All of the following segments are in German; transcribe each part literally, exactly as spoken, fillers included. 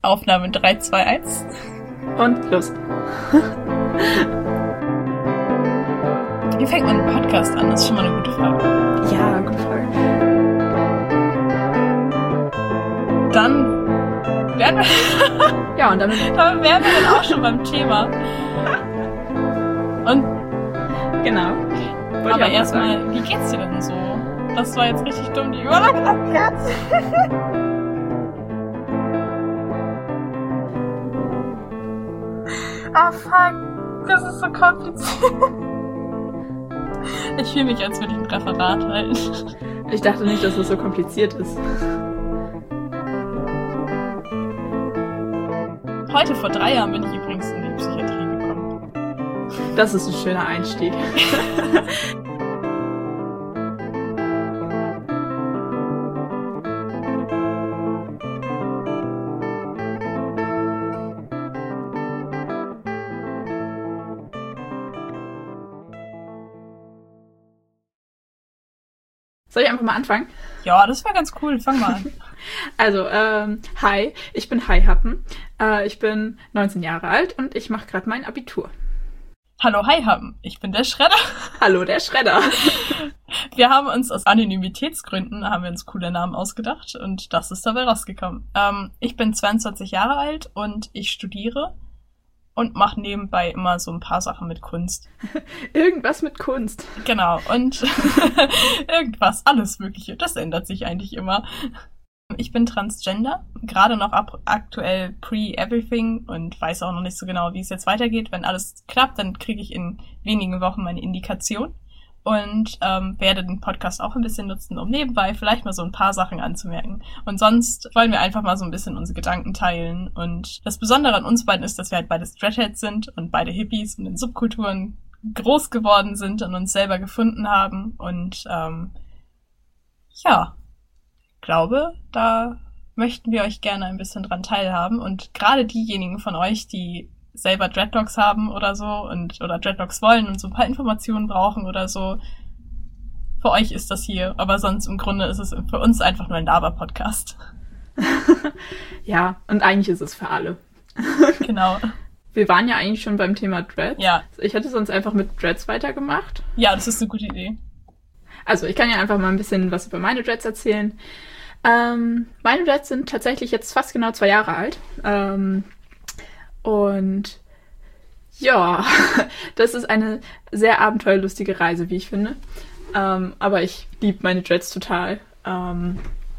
Aufnahme drei, zwei, eins. Und los. Wie fängt man einen Podcast an? Das ist schon mal eine gute Frage. Ja, gute Frage. Dann wären wir, Ja, und damit, damit wären wir dann auch schon beim Thema. Und genau. Wollte aber ich auch erstmal, wie geht's dir denn so? Das war jetzt richtig dumm, die Überleitung. Ah, fuck. Das ist so kompliziert. Ich fühle mich, als würde ich ein Referat halten. Ich dachte nicht, dass es so kompliziert ist. Heute vor drei Jahren bin ich übrigens in die Psychiatrie gekommen. Das ist ein schöner Einstieg. Soll ich einfach mal anfangen? Ja, das wäre ganz cool. Fang mal an. Also, ähm, hi, ich bin Hi Happen. Äh, ich bin neunzehn Jahre alt und ich mache gerade mein Abitur. Hallo, Hi Happen. Ich bin der Schredder. Hallo, der Schredder. Wir haben uns aus Anonymitätsgründen, haben wir uns coole Namen ausgedacht und das ist dabei rausgekommen. Ähm, ich bin zweiundzwanzig Jahre alt und ich studiere und mache nebenbei immer so ein paar Sachen mit Kunst. Irgendwas mit Kunst. Genau, und irgendwas, alles Mögliche. Das ändert sich eigentlich immer. Ich bin Transgender, gerade noch ab aktuell pre-everything und weiß auch noch nicht so genau, wie es jetzt weitergeht. Wenn alles klappt, dann kriege ich in wenigen Wochen meine Indikation und ähm, werde den Podcast auch ein bisschen nutzen, um nebenbei vielleicht mal so ein paar Sachen anzumerken. Und sonst wollen wir einfach mal so ein bisschen unsere Gedanken teilen. Und das Besondere an uns beiden ist, dass wir halt beide Dreadheads sind und beide Hippies und in Subkulturen groß geworden sind und uns selber gefunden haben. Und ähm, ja, ich glaube, da möchten wir euch gerne ein bisschen dran teilhaben. Und gerade diejenigen von euch, die selber Dreadlocks haben oder so und oder Dreadlocks wollen und so ein paar Informationen brauchen oder so, für euch ist das hier. Aber sonst im Grunde ist es für uns einfach nur ein Laber-Podcast. Ja, und eigentlich ist es für alle. Genau. Wir waren ja eigentlich schon beim Thema Dreads. Ja. Ich hätte sonst einfach mit Dreads weitergemacht. Ja, das ist eine gute Idee. Also ich kann ja einfach mal ein bisschen was über meine Dreads erzählen. Ähm, meine Dreads sind tatsächlich jetzt fast genau zwei Jahre alt. Ähm, und ja, das ist eine sehr abenteuerlustige Reise, wie ich finde. Ähm, aber ich liebe meine Dreads total. Ähm,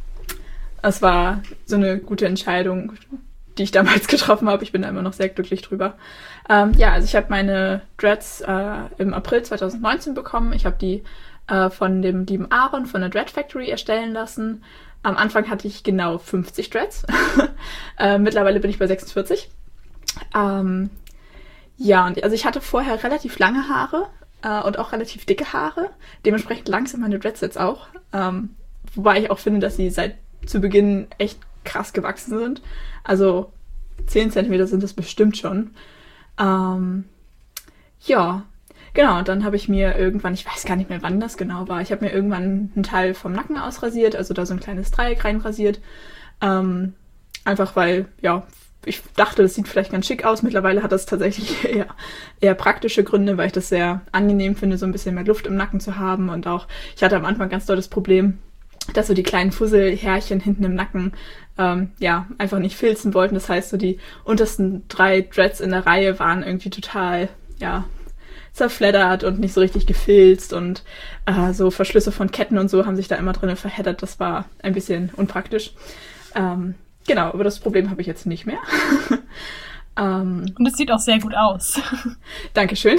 es war so eine gute Entscheidung, die ich damals getroffen habe. Ich bin da immer noch sehr glücklich drüber. Ähm, ja, also ich habe meine Dreads äh, im April zwanzig neunzehn bekommen. Ich habe die äh, von dem lieben Aaron von der Dread Factory erstellen lassen. Am Anfang hatte ich genau fünfzig Dreads. äh, mittlerweile bin ich bei sechsundvierzig. Ähm, ja, und also ich hatte vorher relativ lange Haare äh, und auch relativ dicke Haare. Dementsprechend lang sind meine Dreads jetzt auch. Ähm, wobei ich auch finde, dass sie seit zu Beginn echt krass gewachsen sind. Also zehn Zentimeter sind das bestimmt schon. Ähm, ja, genau. Und dann habe ich mir irgendwann, ich weiß gar nicht mehr, wann das genau war, ich habe mir irgendwann einen Teil vom Nacken ausrasiert, also da so ein kleines Dreieck reinrasiert. Ähm, einfach weil, ja, ich dachte, das sieht vielleicht ganz schick aus. Mittlerweile hat das tatsächlich eher, eher praktische Gründe, weil ich das sehr angenehm finde, so ein bisschen mehr Luft im Nacken zu haben. Und auch, ich hatte am Anfang ganz doll das Problem, dass so die kleinen Fusselhärchen hinten im Nacken ähm, ja einfach nicht filzen wollten. Das heißt, so die untersten drei Dreads in der Reihe waren irgendwie total, ja, zerfleddert und nicht so richtig gefilzt. Und äh, so Verschlüsse von Ketten und so haben sich da immer drin verheddert. Das war ein bisschen unpraktisch. Ähm, Genau, aber das Problem habe ich jetzt nicht mehr. ähm, Und es sieht auch sehr gut aus. Dankeschön.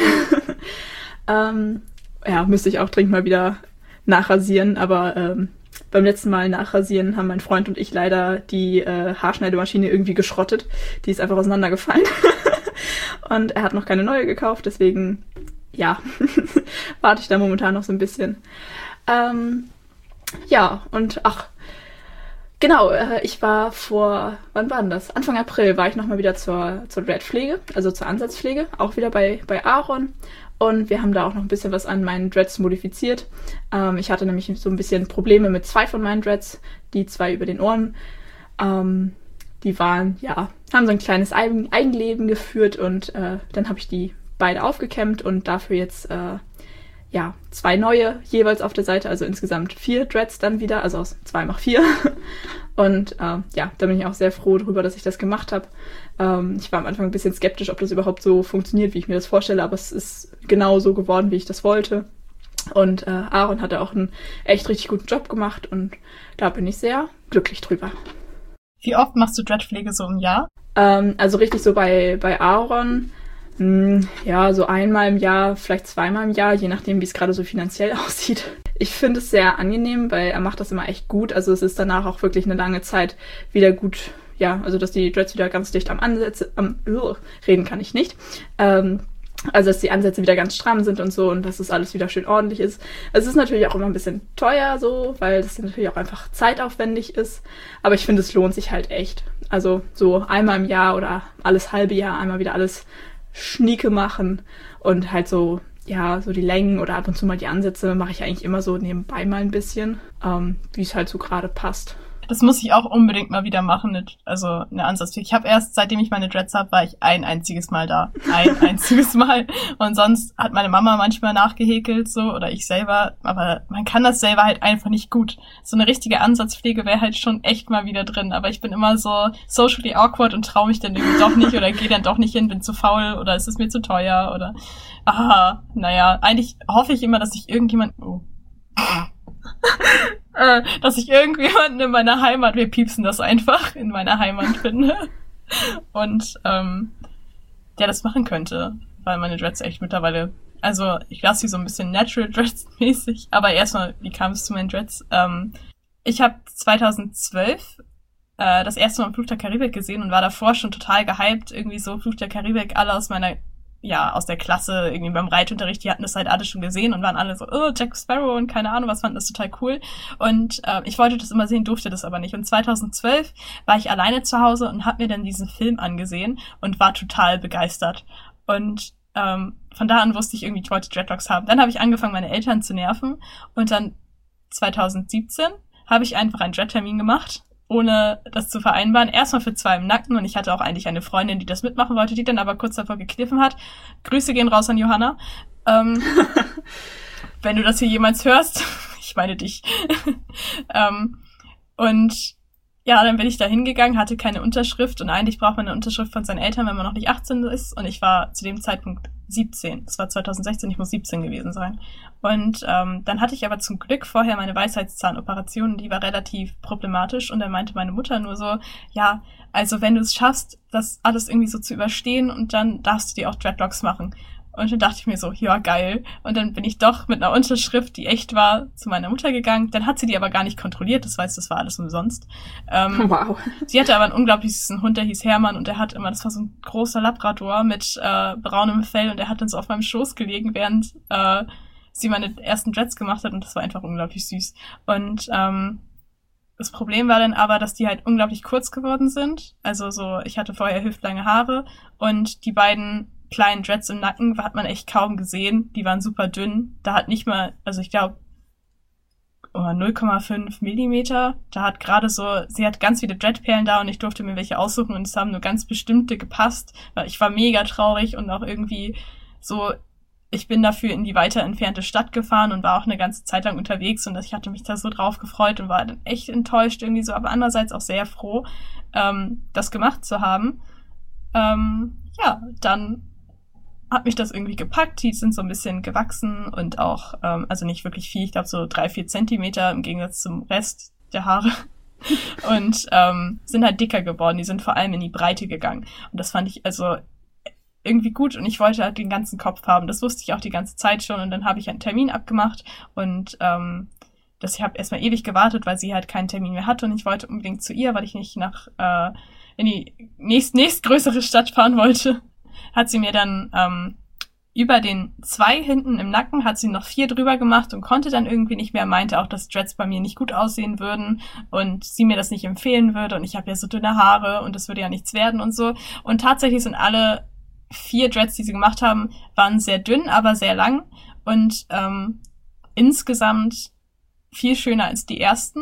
ähm, ja, müsste ich auch dringend mal wieder nachrasieren, aber ähm, beim letzten Mal nachrasieren haben mein Freund und ich leider die äh, Haarschneidemaschine irgendwie geschrottet. Die ist einfach auseinandergefallen. Und er hat noch keine neue gekauft, deswegen, ja, warte ich da momentan noch so ein bisschen. Ähm, ja, und ach, Genau, äh, ich war vor, wann war denn das? Anfang April war ich nochmal wieder zur, zur Dreadpflege, also zur Ansatzpflege, auch wieder bei, bei Aaron. Und wir haben da auch noch ein bisschen was an meinen Dreads modifiziert. Ähm, ich hatte nämlich so ein bisschen Probleme mit zwei von meinen Dreads, die zwei über den Ohren. Ähm, die waren, ja, haben so ein kleines Eigen- Eigenleben geführt und äh, dann habe ich die beide aufgekämmt und dafür jetzt, äh, ja, zwei neue jeweils auf der Seite, also insgesamt vier Dreads dann wieder, also aus zwei macht vier. Und äh, ja, da bin ich auch sehr froh drüber, dass ich das gemacht habe. Ähm, ich war am Anfang ein bisschen skeptisch, ob das überhaupt so funktioniert, wie ich mir das vorstelle, aber es ist genau so geworden, wie ich das wollte. Und äh, Aaron hat da auch einen echt richtig guten Job gemacht und da bin ich sehr glücklich drüber. Wie oft machst du Dreadpflege so im Jahr? Ähm, also richtig so bei, bei Aaron, mh, ja, so einmal im Jahr, vielleicht zweimal im Jahr, je nachdem, wie es gerade so finanziell aussieht. Ich finde es sehr angenehm, weil er macht das immer echt gut. Also es ist danach auch wirklich eine lange Zeit wieder gut, ja, also dass die Dreads wieder ganz dicht am Ansätze, am, uh, reden kann ich nicht, ähm, also dass die Ansätze wieder ganz stramm sind und so und dass es alles wieder schön ordentlich ist. Es ist natürlich auch immer ein bisschen teuer so, weil das natürlich auch einfach zeitaufwendig ist. Aber ich finde, es lohnt sich halt echt. Also so einmal im Jahr oder alles halbe Jahr einmal wieder alles schnieke machen und halt so, ja, so die Längen oder ab und zu mal die Ansätze mache ich eigentlich immer so nebenbei mal ein bisschen, ähm, wie es halt so gerade passt. Das muss ich auch unbedingt mal wieder machen, also eine Ansatzpflege. Ich habe erst, seitdem ich meine Dreads habe, war ich ein einziges Mal da. Ein einziges Mal. Und sonst hat meine Mama manchmal nachgehäkelt so oder ich selber. Aber man kann das selber halt einfach nicht gut. So eine richtige Ansatzpflege wäre halt schon echt mal wieder drin. Aber ich bin immer so socially awkward und traue mich dann irgendwie doch nicht oder gehe dann doch nicht hin, bin zu faul oder es ist mir zu teuer oder ah, naja. Eigentlich hoffe ich immer, dass ich irgendjemand... Oh. äh, dass ich irgendjemanden in meiner Heimat, wir piepsen das einfach, in meiner Heimat finde. Und ähm, der das machen könnte, weil meine Dreads echt mittlerweile, also ich lasse sie so ein bisschen Natural Dreads mäßig, aber erstmal, wie kam es zu meinen Dreads? Ähm, ich habe zweitausendzwölf äh, das erste Mal Fluch der Karibik gesehen und war davor schon total gehypt, irgendwie so Fluch der Karibik, alle aus meiner ja, aus der Klasse, irgendwie beim Reitunterricht, die hatten das halt alle schon gesehen und waren alle so, oh, Jack Sparrow und keine Ahnung, was fanden das total cool. Und äh, ich wollte das immer sehen, durfte das aber nicht. Und zweitausendzwölf war ich alleine zu Hause und habe mir dann diesen Film angesehen und war total begeistert. Und ähm, von da an wusste ich irgendwie, ich wollte Dreadlocks haben. Dann habe ich angefangen, meine Eltern zu nerven und dann zweitausendsiebzehn habe ich einfach einen Dread-Termin gemacht, ohne das zu vereinbaren. Erstmal für zwei im Nacken und ich hatte auch eigentlich eine Freundin, die das mitmachen wollte, die dann aber kurz davor gekniffen hat. Grüße gehen raus an Johanna. Ähm, wenn du das hier jemals hörst, ich meine dich. ähm, und ja, dann bin ich da hingegangen, hatte keine Unterschrift und eigentlich braucht man eine Unterschrift von seinen Eltern, wenn man noch nicht achtzehn ist und ich war zu dem Zeitpunkt siebzehn. Das war zweitausendsechzehn, ich muss siebzehn gewesen sein. Und ähm, dann hatte ich aber zum Glück vorher meine Weisheitszahnoperation, die war relativ problematisch und dann meinte meine Mutter nur so, ja, also wenn du es schaffst, das alles irgendwie so zu überstehen und dann darfst du dir auch Dreadlocks machen. Und dann dachte ich mir so, ja, geil. Und dann bin ich doch mit einer Unterschrift, die echt war, zu meiner Mutter gegangen. Dann hat sie die aber gar nicht kontrolliert. Das heißt, das war alles umsonst. Ähm, wow. Sie hatte aber einen unglaublich süßen Hund, der hieß Hermann. Und der hat immer, das war so ein großer Labrador mit äh, braunem Fell. Und der hat dann so auf meinem Schoß gelegen, während äh, sie meine ersten Dreads gemacht hat. Und das war einfach unglaublich süß. Und ähm, das Problem war dann aber, dass die halt unglaublich kurz geworden sind. Also so, ich hatte vorher hüftlange Haare. Und die beiden kleinen Dreads im Nacken hat man echt kaum gesehen. Die waren super dünn. Da hat nicht mal, also ich glaube, oh, null Komma fünf Millimeter. Da hat gerade so, sie hat ganz viele Dreadperlen da und ich durfte mir welche aussuchen und es haben nur ganz bestimmte gepasst. Weil ich war mega traurig und auch irgendwie so, ich bin dafür in die weiter entfernte Stadt gefahren und war auch eine ganze Zeit lang unterwegs und ich hatte mich da so drauf gefreut und war dann echt enttäuscht irgendwie so, aber andererseits auch sehr froh, ähm, das gemacht zu haben. Ähm, ja, dann hat mich das irgendwie gepackt, die sind so ein bisschen gewachsen und auch, ähm, also nicht wirklich viel, ich glaube so drei, vier Zentimeter im Gegensatz zum Rest der Haare und ähm, sind halt dicker geworden, die sind vor allem in die Breite gegangen und das fand ich also irgendwie gut und ich wollte halt den ganzen Kopf haben, das wusste ich auch die ganze Zeit schon und dann habe ich einen Termin abgemacht und ähm, das, ich habe erstmal ewig gewartet, weil sie halt keinen Termin mehr hatte und ich wollte unbedingt zu ihr, weil ich nicht nach äh, in die nächst, nächstgrößere Stadt fahren wollte. Hat sie mir dann ähm, über den zwei hinten im Nacken, hat sie noch vier drüber gemacht und konnte dann irgendwie nicht mehr, meinte auch, dass Dreads bei mir nicht gut aussehen würden und sie mir das nicht empfehlen würde und ich habe ja so dünne Haare und das würde ja nichts werden und so. Und tatsächlich sind alle vier Dreads, die sie gemacht haben, waren sehr dünn, aber sehr lang und ähm, insgesamt viel schöner als die ersten.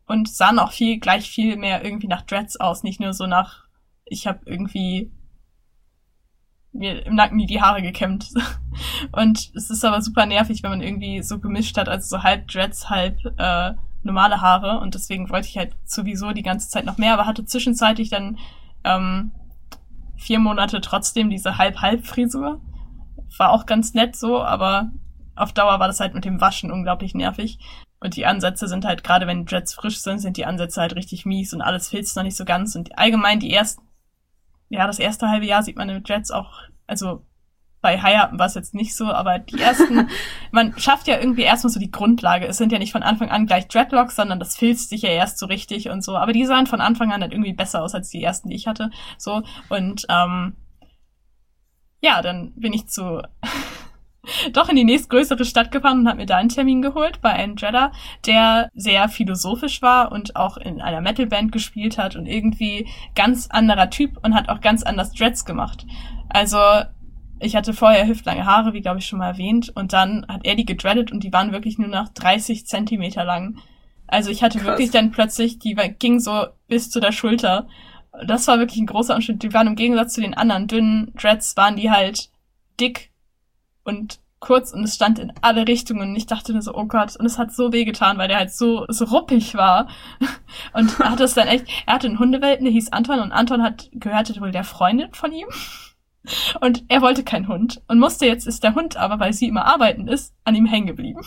und sahen auch viel, gleich viel mehr irgendwie nach Dreads aus, nicht nur so nach, ich habe irgendwie mir im Nacken die Haare gekämmt. Und es ist aber super nervig, wenn man irgendwie so gemischt hat, also so halb Dreads, halb äh, normale Haare. Und deswegen wollte ich halt sowieso die ganze Zeit noch mehr, aber hatte zwischenzeitlich dann ähm, vier Monate trotzdem diese Halb-Halb-Frisur. War auch ganz nett so, aber auf Dauer war das halt mit dem Waschen unglaublich nervig. Und die Ansätze sind halt, gerade wenn Dreads frisch sind, sind die Ansätze halt richtig mies und alles filzt noch nicht so ganz. Und allgemein die ersten, ja, das erste halbe Jahr sieht man in Dreads auch, also bei High-Upen war es jetzt nicht so, aber die ersten, man schafft ja irgendwie erstmal so die Grundlage. Es sind ja nicht von Anfang an gleich Dreadlocks, sondern das filzt sich ja erst so richtig und so. Aber die sahen von Anfang an halt irgendwie besser aus als die ersten, die ich hatte. So, und ähm, ja, dann bin ich zu doch in die nächstgrößere Stadt gefahren und habe mir da einen Termin geholt bei einem Dredder, der sehr philosophisch war und auch in einer Metalband gespielt hat und irgendwie ganz anderer Typ und hat auch ganz anders Dreads gemacht. Also ich hatte vorher hüftlange Haare, wie glaube ich schon mal erwähnt, und dann hat er die gedreadet und die waren wirklich nur noch dreißig Zentimeter lang. Also ich hatte Krass. wirklich dann plötzlich, die ging so bis zu der Schulter. Das war wirklich ein großer Unterschied. Die waren im Gegensatz zu den anderen dünnen Dreads, waren die halt dick und kurz und es stand in alle Richtungen und ich dachte nur so, oh Gott, und es hat so wehgetan, weil der halt so, so ruppig war. Und er hat es dann echt, er hatte einen Hundewelpen, der hieß Anton und Anton hat gehörte wohl der Freundin von ihm. Und er wollte keinen Hund und musste jetzt, ist der Hund aber, weil sie immer arbeiten ist, an ihm hängen geblieben.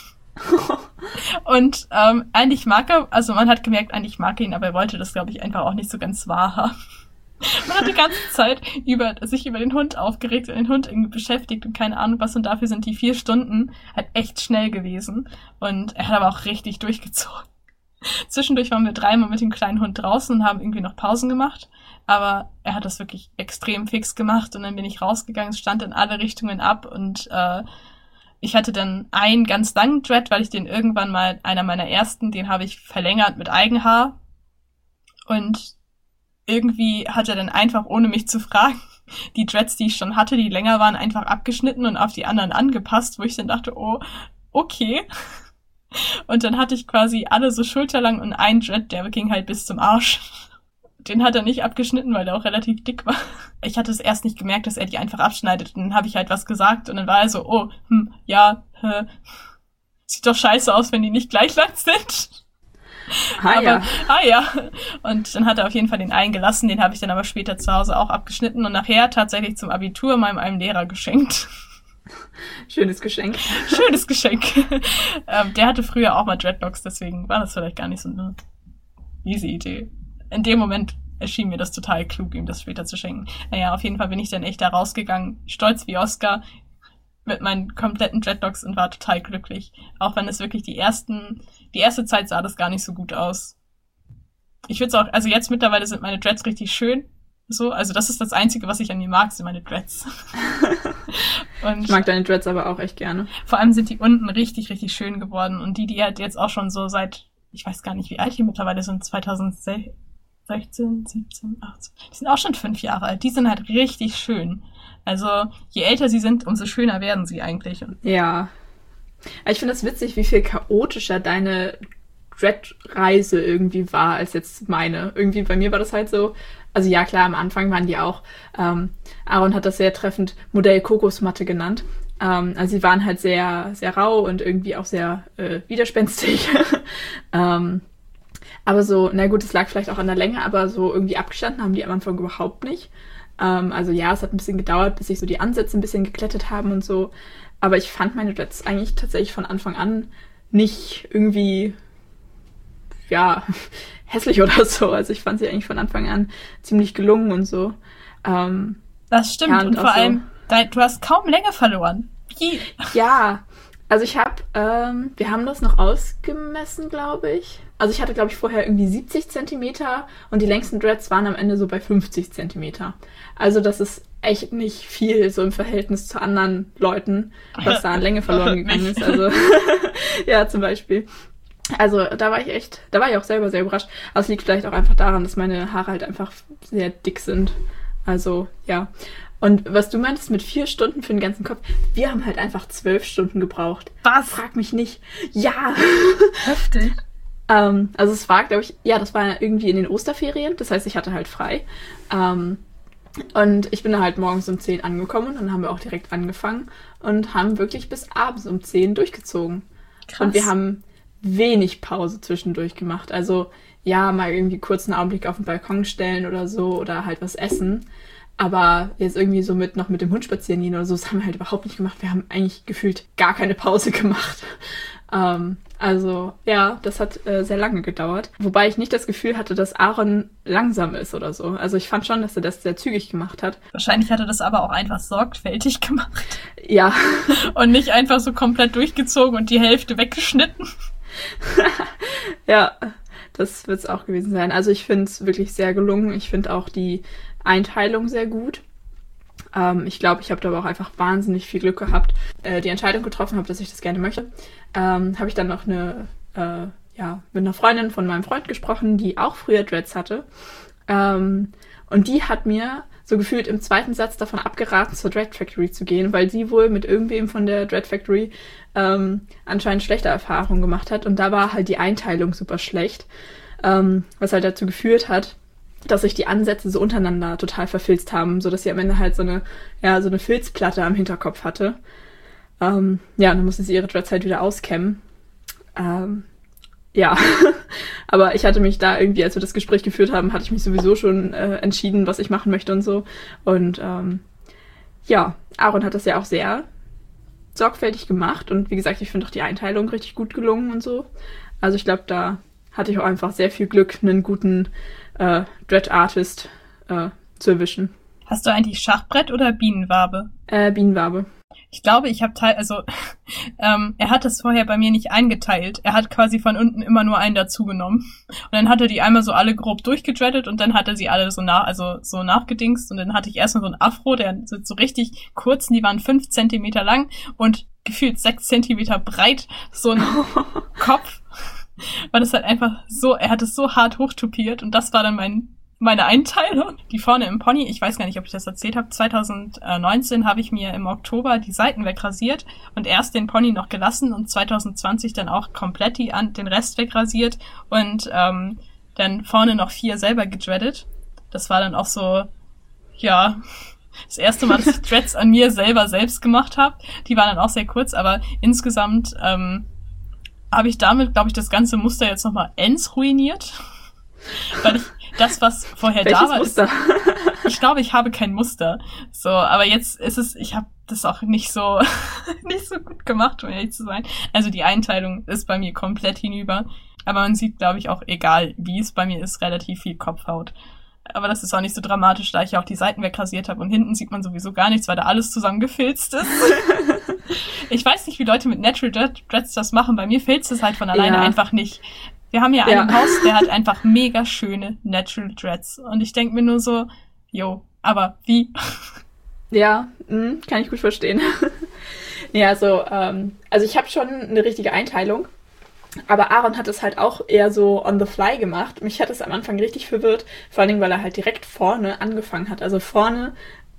Und ähm, eigentlich mag er, also man hat gemerkt, eigentlich mag er ihn, aber er wollte das, glaube ich, einfach auch nicht so ganz wahrhaben. Man hat die ganze Zeit über sich über den Hund aufgeregt und den Hund irgendwie beschäftigt und keine Ahnung was, und dafür sind die vier Stunden halt echt schnell gewesen. Und er hat aber auch richtig durchgezogen. Zwischendurch waren wir dreimal mit dem kleinen Hund draußen und haben irgendwie noch Pausen gemacht. Aber er hat das wirklich extrem fix gemacht und dann bin ich rausgegangen, es stand in alle Richtungen ab und äh, ich hatte dann einen ganz langen Dread, weil ich den irgendwann mal, einer meiner ersten, den habe ich verlängert mit Eigenhaar und irgendwie hat er dann einfach, ohne mich zu fragen, die Dreads, die ich schon hatte, die länger waren, einfach abgeschnitten und auf die anderen angepasst, wo ich dann dachte, oh, okay. Und dann hatte ich quasi alle so schulterlang und ein Dread, der ging halt bis zum Arsch. Den hat er nicht abgeschnitten, weil der auch relativ dick war. Ich hatte es erst nicht gemerkt, dass er die einfach abschneidet. Und dann habe ich halt was gesagt und dann war er so, oh, hm, ja, äh, sieht doch scheiße aus, wenn die nicht gleich lang sind. Ah, aber, ja. ah ja. Und dann hat er auf jeden Fall den einen gelassen, den habe ich dann aber später zu Hause auch abgeschnitten und nachher tatsächlich zum Abitur meinem einem Lehrer geschenkt. Schönes Geschenk. Schönes Geschenk. ähm, der hatte früher auch mal Dreadlocks, deswegen war das vielleicht gar nicht so eine easy Idee. In dem Moment erschien mir das total klug, ihm das später zu schenken. Naja, auf jeden Fall bin ich dann echt da rausgegangen, stolz wie Oscar, mit meinen kompletten Dreadlocks und war total glücklich. Auch wenn es wirklich die ersten, die erste Zeit sah das gar nicht so gut aus. Ich würde es auch, also jetzt mittlerweile sind meine Dreads richtig schön. So, also das ist das Einzige, was ich an mir mag, sind meine Dreads. Und ich mag deine Dreads aber auch echt gerne. Vor allem sind die unten richtig, richtig schön geworden und die, die halt jetzt auch schon so seit, ich weiß gar nicht, wie alt die mittlerweile sind, zweitausendsechzehn, siebzehn, achtzehn. Die sind auch schon fünf Jahre alt. Die sind halt richtig schön. Also, je älter sie sind, umso schöner werden sie eigentlich. Ja. Ich finde das witzig, wie viel chaotischer deine Dread-Reise irgendwie war, als jetzt meine. Irgendwie bei mir war das halt so, also ja, klar, am Anfang waren die auch, ähm, Aaron hat das sehr treffend Modell Kokosmatte genannt. Ähm, also sie waren halt sehr, sehr rau und irgendwie auch sehr äh, widerspenstig. ähm, Aber so, na gut, es lag vielleicht auch an der Länge, aber so irgendwie abgestanden haben die am Anfang überhaupt nicht. Ähm, also ja, es hat ein bisschen gedauert, bis sich so die Ansätze ein bisschen geglättet haben und so. Aber ich fand meine Dreads eigentlich tatsächlich von Anfang an nicht irgendwie, ja, hässlich oder so. Also ich fand sie eigentlich von Anfang an ziemlich gelungen und so. Ähm, das stimmt. Ja, und, und vor allem, so, du hast kaum Länge verloren. Wie? Ja, also ich habe, ähm, wir haben das noch ausgemessen, glaube ich. Also ich hatte, glaube ich, vorher irgendwie siebzig Zentimeter und die längsten Dreads waren am Ende so bei fünfzig Zentimeter. Also das ist echt nicht viel so im Verhältnis zu anderen Leuten, was da an Länge verloren gegangen ist. Also ja, zum Beispiel. Also da war ich echt, da war ich auch selber sehr überrascht. Aber es liegt vielleicht auch einfach daran, dass meine Haare halt einfach sehr dick sind. Also ja. Und was du meintest mit vier Stunden für den ganzen Kopf, wir haben halt einfach zwölf Stunden gebraucht. Was? Frag mich nicht. Ja. Heftig. Ähm, also es war, glaube ich, ja, das war irgendwie in den Osterferien. Das heißt, ich hatte halt frei. Ähm, und ich bin da halt morgens um zehn angekommen und dann haben wir auch direkt angefangen und haben wirklich bis abends um zehn durchgezogen. Krass. Und wir haben wenig Pause zwischendurch gemacht. Also ja, mal irgendwie kurz einen Augenblick auf den Balkon stellen oder so oder halt was essen. Aber jetzt irgendwie so mit noch mit dem Hund spazieren gehen oder so, das haben wir halt überhaupt nicht gemacht. Wir haben eigentlich gefühlt gar keine Pause gemacht. Ähm, also ja, das hat äh, sehr lange gedauert. Wobei ich nicht das Gefühl hatte, dass Aaron langsam ist oder so. Also ich fand schon, dass er das sehr zügig gemacht hat. Wahrscheinlich hat er das aber auch einfach sorgfältig gemacht. Ja. Und nicht einfach so komplett durchgezogen und die Hälfte weggeschnitten. Ja, das wird es auch gewesen sein. Also ich finde es wirklich sehr gelungen. Ich finde auch die Einteilung sehr gut. Ähm, ich glaube, ich habe da aber auch einfach wahnsinnig viel Glück gehabt, äh, die Entscheidung getroffen habe, dass ich das gerne möchte. Ähm, habe ich dann noch eine, äh, ja, mit einer Freundin von meinem Freund gesprochen, die auch früher Dreads hatte. Ähm, und die hat mir so gefühlt im zweiten Satz davon abgeraten, zur Dread Factory zu gehen, weil sie wohl mit irgendwem von der Dread Factory ähm, anscheinend schlechte Erfahrungen gemacht hat. Und da war halt die Einteilung super schlecht, ähm, was halt dazu geführt hat, dass sich die Ansätze so untereinander total verfilzt haben, sodass sie am Ende halt so eine, ja, so eine Filzplatte am Hinterkopf hatte. Ähm, ja, und dann musste sie ihre Dreads halt wieder auskämmen. Ähm, ja, aber ich hatte mich da irgendwie, als wir das Gespräch geführt haben, hatte ich mich sowieso schon äh, entschieden, was ich machen möchte und so. Und ähm, ja, Aaron hat das ja auch sehr sorgfältig gemacht und wie gesagt, ich finde auch die Einteilung richtig gut gelungen und so. Also ich glaube, da hatte ich auch einfach sehr viel Glück, einen guten äh, Dread-Artist äh, zu erwischen. Hast du eigentlich Schachbrett oder Bienenwabe? Äh, Bienenwabe. Ich glaube, ich habe teil, also ähm, er hat das vorher bei mir nicht eingeteilt. Er hat quasi von unten immer nur einen dazugenommen. Und dann hat er die einmal so alle grob durchgedreadet und dann hat er sie alle so nach, also so nachgedingst. Und dann hatte ich erstmal so ein Afro, der so, so richtig kurz, die waren fünf Zentimeter lang und gefühlt sechs Zentimeter breit, so ein Kopf. Weil das halt einfach so, er hat es so hart hochtupiert und das war dann mein meine Einteilung. Die vorne im Pony, ich weiß gar nicht, ob ich das erzählt habe, zwanzig neunzehn habe ich mir im Oktober die Seiten wegrasiert und erst den Pony noch gelassen und zwanzig zwanzig dann auch komplett die, den Rest wegrasiert und ähm, dann vorne noch vier selber gedreadet. Das war dann auch so, ja, das erste Mal, dass ich Dreads an mir selber selbst gemacht habe. Die waren dann auch sehr kurz, aber insgesamt ähm, habe ich damit, glaube ich, das ganze Muster jetzt nochmal ends ruiniert. Weil ich das, was vorher Welches da war, Muster? Ist, ich glaube, ich habe kein Muster. So, aber jetzt ist es, ich habe das auch nicht so nicht so gut gemacht, um ehrlich zu sein. Also die Einteilung ist bei mir komplett hinüber. Aber man sieht, glaube ich, auch, egal wie es bei mir ist, relativ viel Kopfhaut. Aber das ist auch nicht so dramatisch, da ich auch die Seiten wegrasiert habe und hinten sieht man sowieso gar nichts, weil da alles zusammengefilzt ist. Ich weiß nicht, wie Leute mit Natural Dreads das machen. Bei mir filzt es halt von alleine ja. einfach nicht. Wir haben ja einen ja. im Haus, der hat einfach mega schöne Natural Dreads. Und ich denke mir nur so, jo, aber wie? Ja, mh, kann ich gut verstehen. Ja, also, ähm, also ich habe schon eine richtige Einteilung. Aber Aaron hat es halt auch eher so on the fly gemacht. Mich hat es am Anfang richtig verwirrt, vor allen Dingen, weil er halt direkt vorne angefangen hat. Also vorne,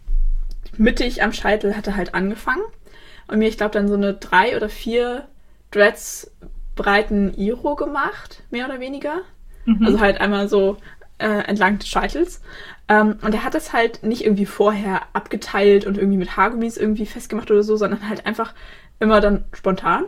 mittig am Scheitel hat er halt angefangen. Und mir, ich glaube, dann so eine drei oder vier Dreads breiten Iro gemacht, mehr oder weniger. Mhm. Also halt einmal so äh, entlang des Scheitels. Ähm, und er hat das halt nicht irgendwie vorher abgeteilt und irgendwie mit Haargummis irgendwie festgemacht oder so, sondern halt einfach immer dann spontan.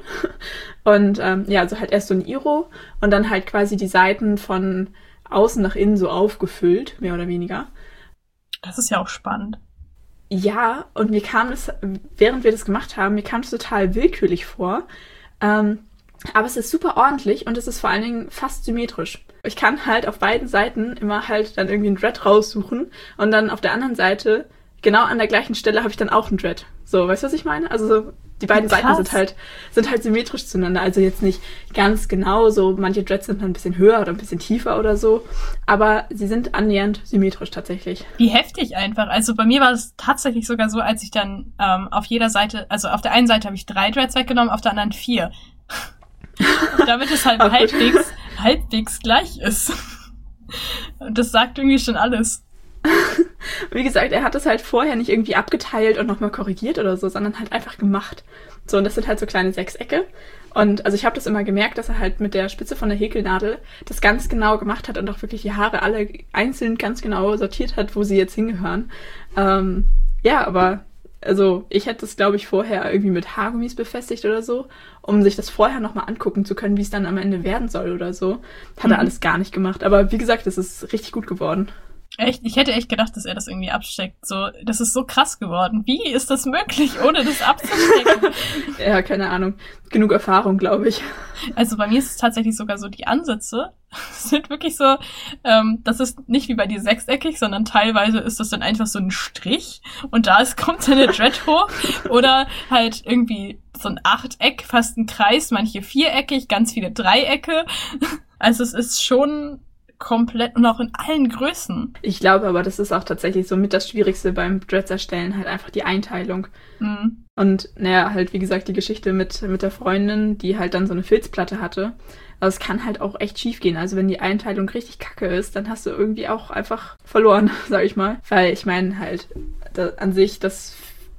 Und ähm, ja, also halt erst so ein Iro und dann halt quasi die Seiten von außen nach innen so aufgefüllt, mehr oder weniger. Das ist ja auch spannend. Ja, und mir kam es, während wir das gemacht haben, mir kam es total willkürlich vor. Ähm, aber es ist super ordentlich und es ist vor allen Dingen fast symmetrisch. Ich kann halt auf beiden Seiten immer halt dann irgendwie einen Dread raussuchen und dann auf der anderen Seite, genau an der gleichen Stelle, habe ich dann auch einen Dread. So, weißt du, was ich meine? Also die beiden Krass. Seiten sind halt sind halt symmetrisch zueinander. Also jetzt nicht ganz genau so. Manche Dreads sind dann ein bisschen höher oder ein bisschen tiefer oder so. Aber sie sind annähernd symmetrisch tatsächlich. Wie heftig einfach. Also bei mir war es tatsächlich sogar so, als ich dann ähm, auf jeder Seite, also auf der einen Seite habe ich drei Dreads weggenommen, auf der anderen vier. Damit es halt halbwegs, halbwegs gleich ist. Und das sagt irgendwie schon alles. Wie gesagt, er hat es halt vorher nicht irgendwie abgeteilt und nochmal korrigiert oder so, sondern halt einfach gemacht. So, und das sind halt so kleine Sechsecke. Und also ich habe das immer gemerkt, dass er halt mit der Spitze von der Häkelnadel das ganz genau gemacht hat und auch wirklich die Haare alle einzeln ganz genau sortiert hat, wo sie jetzt hingehören. Ähm, ja, aber also ich hätte das, glaube ich, vorher irgendwie mit Haargummis befestigt oder so, um sich das vorher nochmal angucken zu können, wie es dann am Ende werden soll oder so. Hat mhm. er alles gar nicht gemacht. Aber wie gesagt, es ist richtig gut geworden. Echt? Ich hätte echt gedacht, dass er das irgendwie absteckt. So, das ist so krass geworden. Wie ist das möglich, ohne das abzustecken? Ja, keine Ahnung. Genug Erfahrung, glaube ich. Also bei mir ist es tatsächlich sogar so, die Ansätze sind wirklich so, ähm, das ist nicht wie bei dir sechseckig, sondern teilweise ist das dann einfach so ein Strich und da ist, kommt dann eine Dread hoch oder halt irgendwie so ein Achteck, fast ein Kreis, manche viereckig, ganz viele Dreiecke. Also es ist schon komplett und auch in allen Größen. Ich glaube aber, das ist auch tatsächlich so mit das Schwierigste beim Dreads erstellen, halt einfach die Einteilung. Mhm. Und naja, halt wie gesagt die Geschichte mit mit der Freundin, die halt dann so eine Filzplatte hatte. Also es kann halt auch echt schief gehen. Also wenn die Einteilung richtig kacke ist, dann hast du irgendwie auch einfach verloren, sag ich mal. Weil ich meine halt, da, an sich das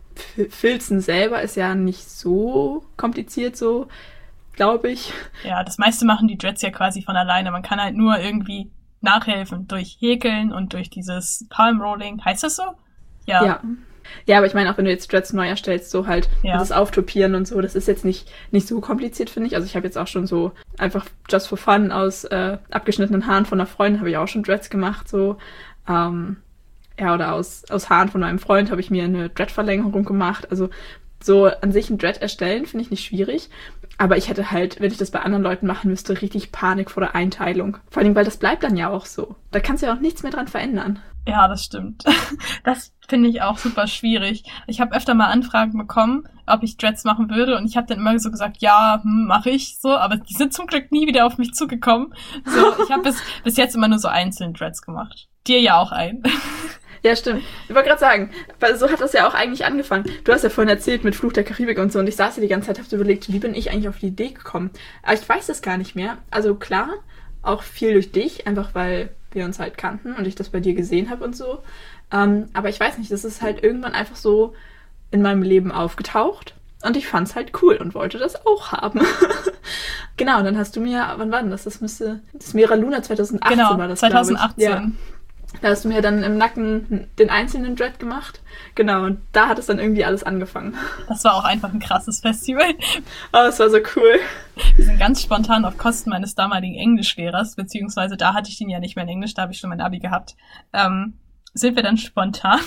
Filzen selber ist ja nicht so kompliziert so, glaube ich. Ja, das meiste machen die Dreads ja quasi von alleine. Man kann halt nur irgendwie nachhelfen durch Häkeln und durch dieses Palm Rolling. Heißt das so? Ja. Ja, ja, aber ich meine, auch wenn du jetzt Dreads neu erstellst, so halt ja. das Auftopieren und so, das ist jetzt nicht nicht so kompliziert, finde ich. Also ich habe jetzt auch schon so einfach just for fun aus äh, abgeschnittenen Haaren von einer Freundin habe ich auch schon Dreads gemacht, so. Ähm, ja, oder aus aus Haaren von meinem Freund habe ich mir eine Dread-Verlängerung gemacht. Also so an sich ein Dread erstellen finde ich nicht schwierig. Aber ich hätte halt, wenn ich das bei anderen Leuten machen müsste, richtig Panik vor der Einteilung. Vor allem, weil das bleibt dann ja auch so. Da kannst du ja auch nichts mehr dran verändern. Ja, das stimmt. Das finde ich auch super schwierig. Ich habe öfter mal Anfragen bekommen, ob ich Dreads machen würde. Und ich habe dann immer so gesagt, ja, hm, mache ich so. Aber die sind zum Glück nie wieder auf mich zugekommen. So, ich habe bis, bis jetzt immer nur so einzelne Dreads gemacht. Dir ja auch ein. Ja, stimmt. Ich wollte gerade sagen, weil so hat das ja auch eigentlich angefangen. Du hast ja vorhin erzählt mit Fluch der Karibik und so und ich saß ja die ganze Zeit, hab überlegt, wie bin ich eigentlich auf die Idee gekommen? Aber ich weiß das gar nicht mehr. Also klar, auch viel durch dich, einfach weil wir uns halt kannten und ich das bei dir gesehen habe und so. Ähm, aber ich weiß nicht, das ist halt irgendwann einfach so in meinem Leben aufgetaucht und ich fand's halt cool und wollte das auch haben. Genau, und dann hast du mir, wann war denn das? Das müsste, das Mera Luna zwanzig achtzehn genau, war das, zwanzig achtzehn. Ja. Da hast du mir dann im Nacken den einzelnen Dread gemacht. Genau, und da hat es dann irgendwie alles angefangen. Das war auch einfach ein krasses Festival. Oh, es war so cool. Wir sind ganz spontan auf Kosten meines damaligen Englischlehrers, beziehungsweise da hatte ich den ja nicht mehr in Englisch, da habe ich schon mein Abi gehabt, ähm, sind wir dann spontan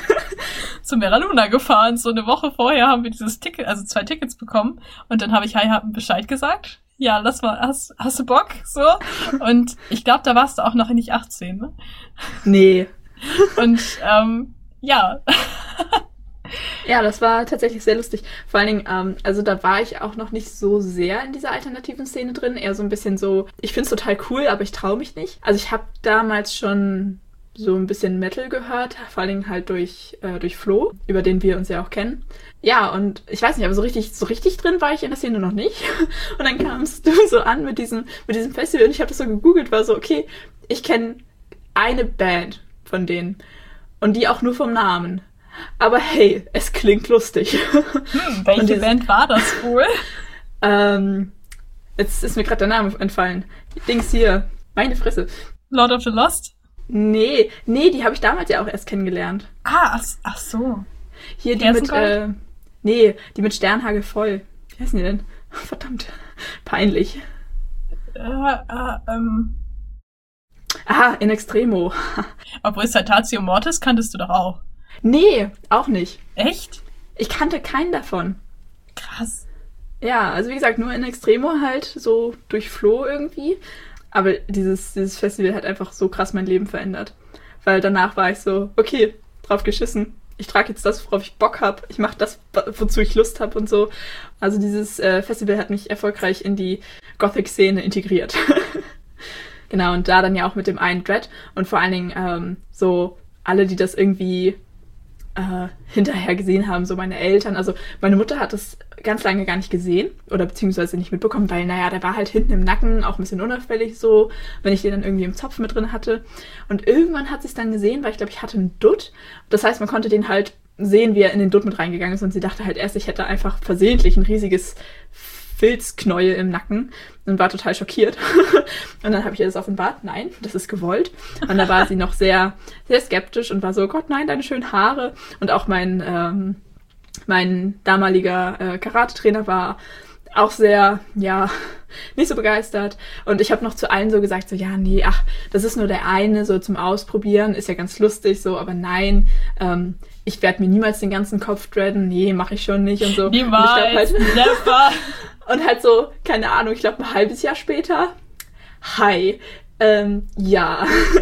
zu Mera Luna gefahren. So eine Woche vorher haben wir dieses Ticket, also zwei Tickets bekommen und dann habe ich Hi Happen Bescheid gesagt. Ja, lass mal, hast, hast du Bock? So. Und ich glaube, da warst du auch noch nicht achtzehn, ne? Nee. Und, ähm, ja. Ja, das war tatsächlich sehr lustig. Vor allen Dingen, ähm, also da war ich auch noch nicht so sehr in dieser alternativen Szene drin. Eher so ein bisschen so, ich find's total cool, aber ich traue mich nicht. Also ich habe damals schon so ein bisschen Metal gehört, vor allen Dingen halt durch äh, durch Flo, über den wir uns ja auch kennen. Ja, und ich weiß nicht, aber so richtig so richtig drin war ich in der Szene noch nicht. Und dann kamst du so an mit diesem mit diesem Festival und ich habe das so gegoogelt, war so, okay, ich kenne eine Band von denen und die auch nur vom Namen. Aber hey, es klingt lustig. Hm, welche dieses, Band war das wohl? ähm, jetzt ist mir gerade der Name entfallen. Dings hier, meine Fresse. Lord of the Lost? Nee, nee, die habe ich damals ja auch erst kennengelernt. Ah, ach, ach so. Hier die mit, äh, nee, die mit Sternhagel voll. Wie heißen die denn? Verdammt, peinlich. Äh, äh, ähm. Ah, in Extremo. Obwohl Saltatio Mortis kanntest du doch auch. Nee, auch nicht. Echt? Ich kannte keinen davon. Krass. Ja, also wie gesagt, nur in Extremo halt so durch Flo irgendwie. Aber dieses, dieses Festival hat einfach so krass mein Leben verändert. Weil danach war ich so, okay, drauf geschissen. Ich trage jetzt das, worauf ich Bock habe. Ich mache das, wozu ich Lust habe und so. Also dieses äh, Festival hat mich erfolgreich in die Gothic-Szene integriert. Genau, und da dann ja auch mit dem einen Dread. Und vor allen Dingen ähm, so alle, die das irgendwie äh, hinterher gesehen haben, so meine Eltern. Also meine Mutter hat das ganz lange gar nicht gesehen oder beziehungsweise nicht mitbekommen, weil, naja, der war halt hinten im Nacken, auch ein bisschen unauffällig so, wenn ich den dann irgendwie im Zopf mit drin hatte. Und irgendwann hat sie es dann gesehen, weil ich glaube, ich hatte einen Dutt. Das heißt, man konnte den halt sehen, wie er in den Dutt mit reingegangen ist und sie dachte halt erst, ich hätte einfach versehentlich ein riesiges Filzknäuel im Nacken und war total schockiert. Und dann habe ich ihr das offenbart. Nein, das ist gewollt. Und da war sie noch sehr, sehr skeptisch und war so, Gott, nein, deine schönen Haare. Und auch mein, ähm, mein damaliger äh, Karate-Trainer war auch sehr, ja, nicht so begeistert. Und ich habe noch zu allen so gesagt, so, ja, nee, ach, das ist nur der eine, so zum Ausprobieren, ist ja ganz lustig, so, aber nein, ähm, ich werde mir niemals den ganzen Kopf dreaden, nee, mache ich schon nicht und so. Niemals, und ich halt, never. Und halt so, keine Ahnung, ich glaube ein halbes Jahr später, hi, ähm, ja.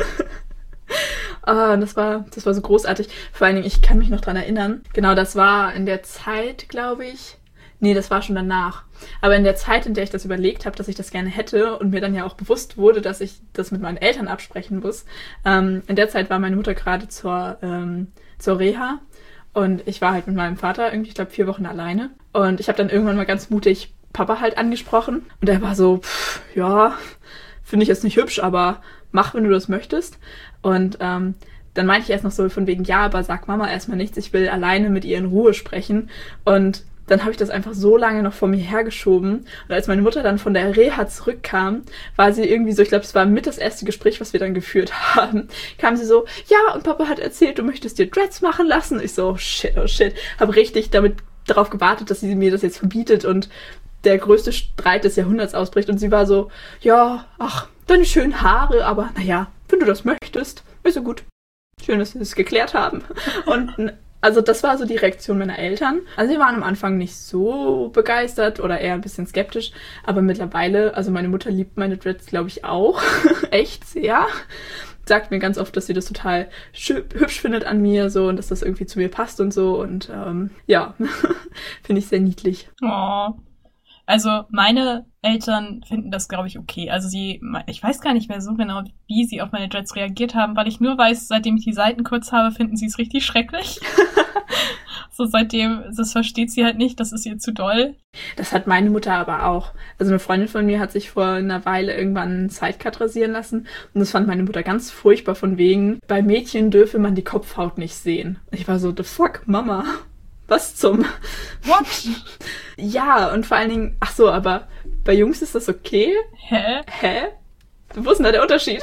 Ah, das war, das war so großartig. Vor allen Dingen, ich kann mich noch dran erinnern. Genau, das war in der Zeit, glaube ich. Nee, das war schon danach. Aber in der Zeit, in der ich das überlegt habe, dass ich das gerne hätte und mir dann ja auch bewusst wurde, dass ich das mit meinen Eltern absprechen muss, ähm, in der Zeit war meine Mutter gerade zur, ähm, zur Reha und ich war halt mit meinem Vater irgendwie, ich glaube, vier Wochen alleine. Und ich habe dann irgendwann mal ganz mutig Papa halt angesprochen und er war so, pff, ja, finde ich jetzt nicht hübsch, aber mach, wenn du das möchtest. Und ähm, dann meinte ich erst noch so von wegen, ja, aber sag Mama erstmal nichts, ich will alleine mit ihr in Ruhe sprechen. Und dann habe ich das einfach so lange noch vor mir hergeschoben. Und als meine Mutter dann von der Reha zurückkam, war sie irgendwie so, ich glaube, es war mit das erste Gespräch, was wir dann geführt haben, kam sie so, ja, und Papa hat erzählt, du möchtest dir Dreads machen lassen. Ich so, oh shit, oh shit. Habe richtig damit darauf gewartet, dass sie mir das jetzt verbietet und der größte Streit des Jahrhunderts ausbricht. Und sie war so, ja, ach, deine schönen Haare, aber naja, wenn du das möchtest, ist so gut. Schön, dass wir das geklärt haben. Und also das war so die Reaktion meiner Eltern. Also sie waren am Anfang nicht so begeistert oder eher ein bisschen skeptisch, aber mittlerweile, also meine Mutter liebt meine Dreads, glaube ich, auch. Echt sehr. Sagt mir ganz oft, dass sie das total hübsch findet an mir so und dass das irgendwie zu mir passt und so. Und ähm, ja, finde ich sehr niedlich. Oh. Also meine Eltern finden das, glaube ich, okay. Also sie, ich weiß gar nicht mehr so genau, wie sie auf meine Dreads reagiert haben, weil ich nur weiß, seitdem ich die Seiten kurz habe, finden sie es richtig schrecklich. So seitdem, das versteht sie halt nicht, das ist ihr zu doll. Das hat meine Mutter aber auch. Also eine Freundin von mir hat sich vor einer Weile irgendwann einen Sidecut rasieren lassen und das fand meine Mutter ganz furchtbar von wegen, bei Mädchen dürfe man die Kopfhaut nicht sehen. Ich war so, the fuck, Mama? Was zum? What? Ja, und vor allen Dingen, ach so, aber bei Jungs ist das okay? Hä? Hä? Wo ist denn da der Unterschied?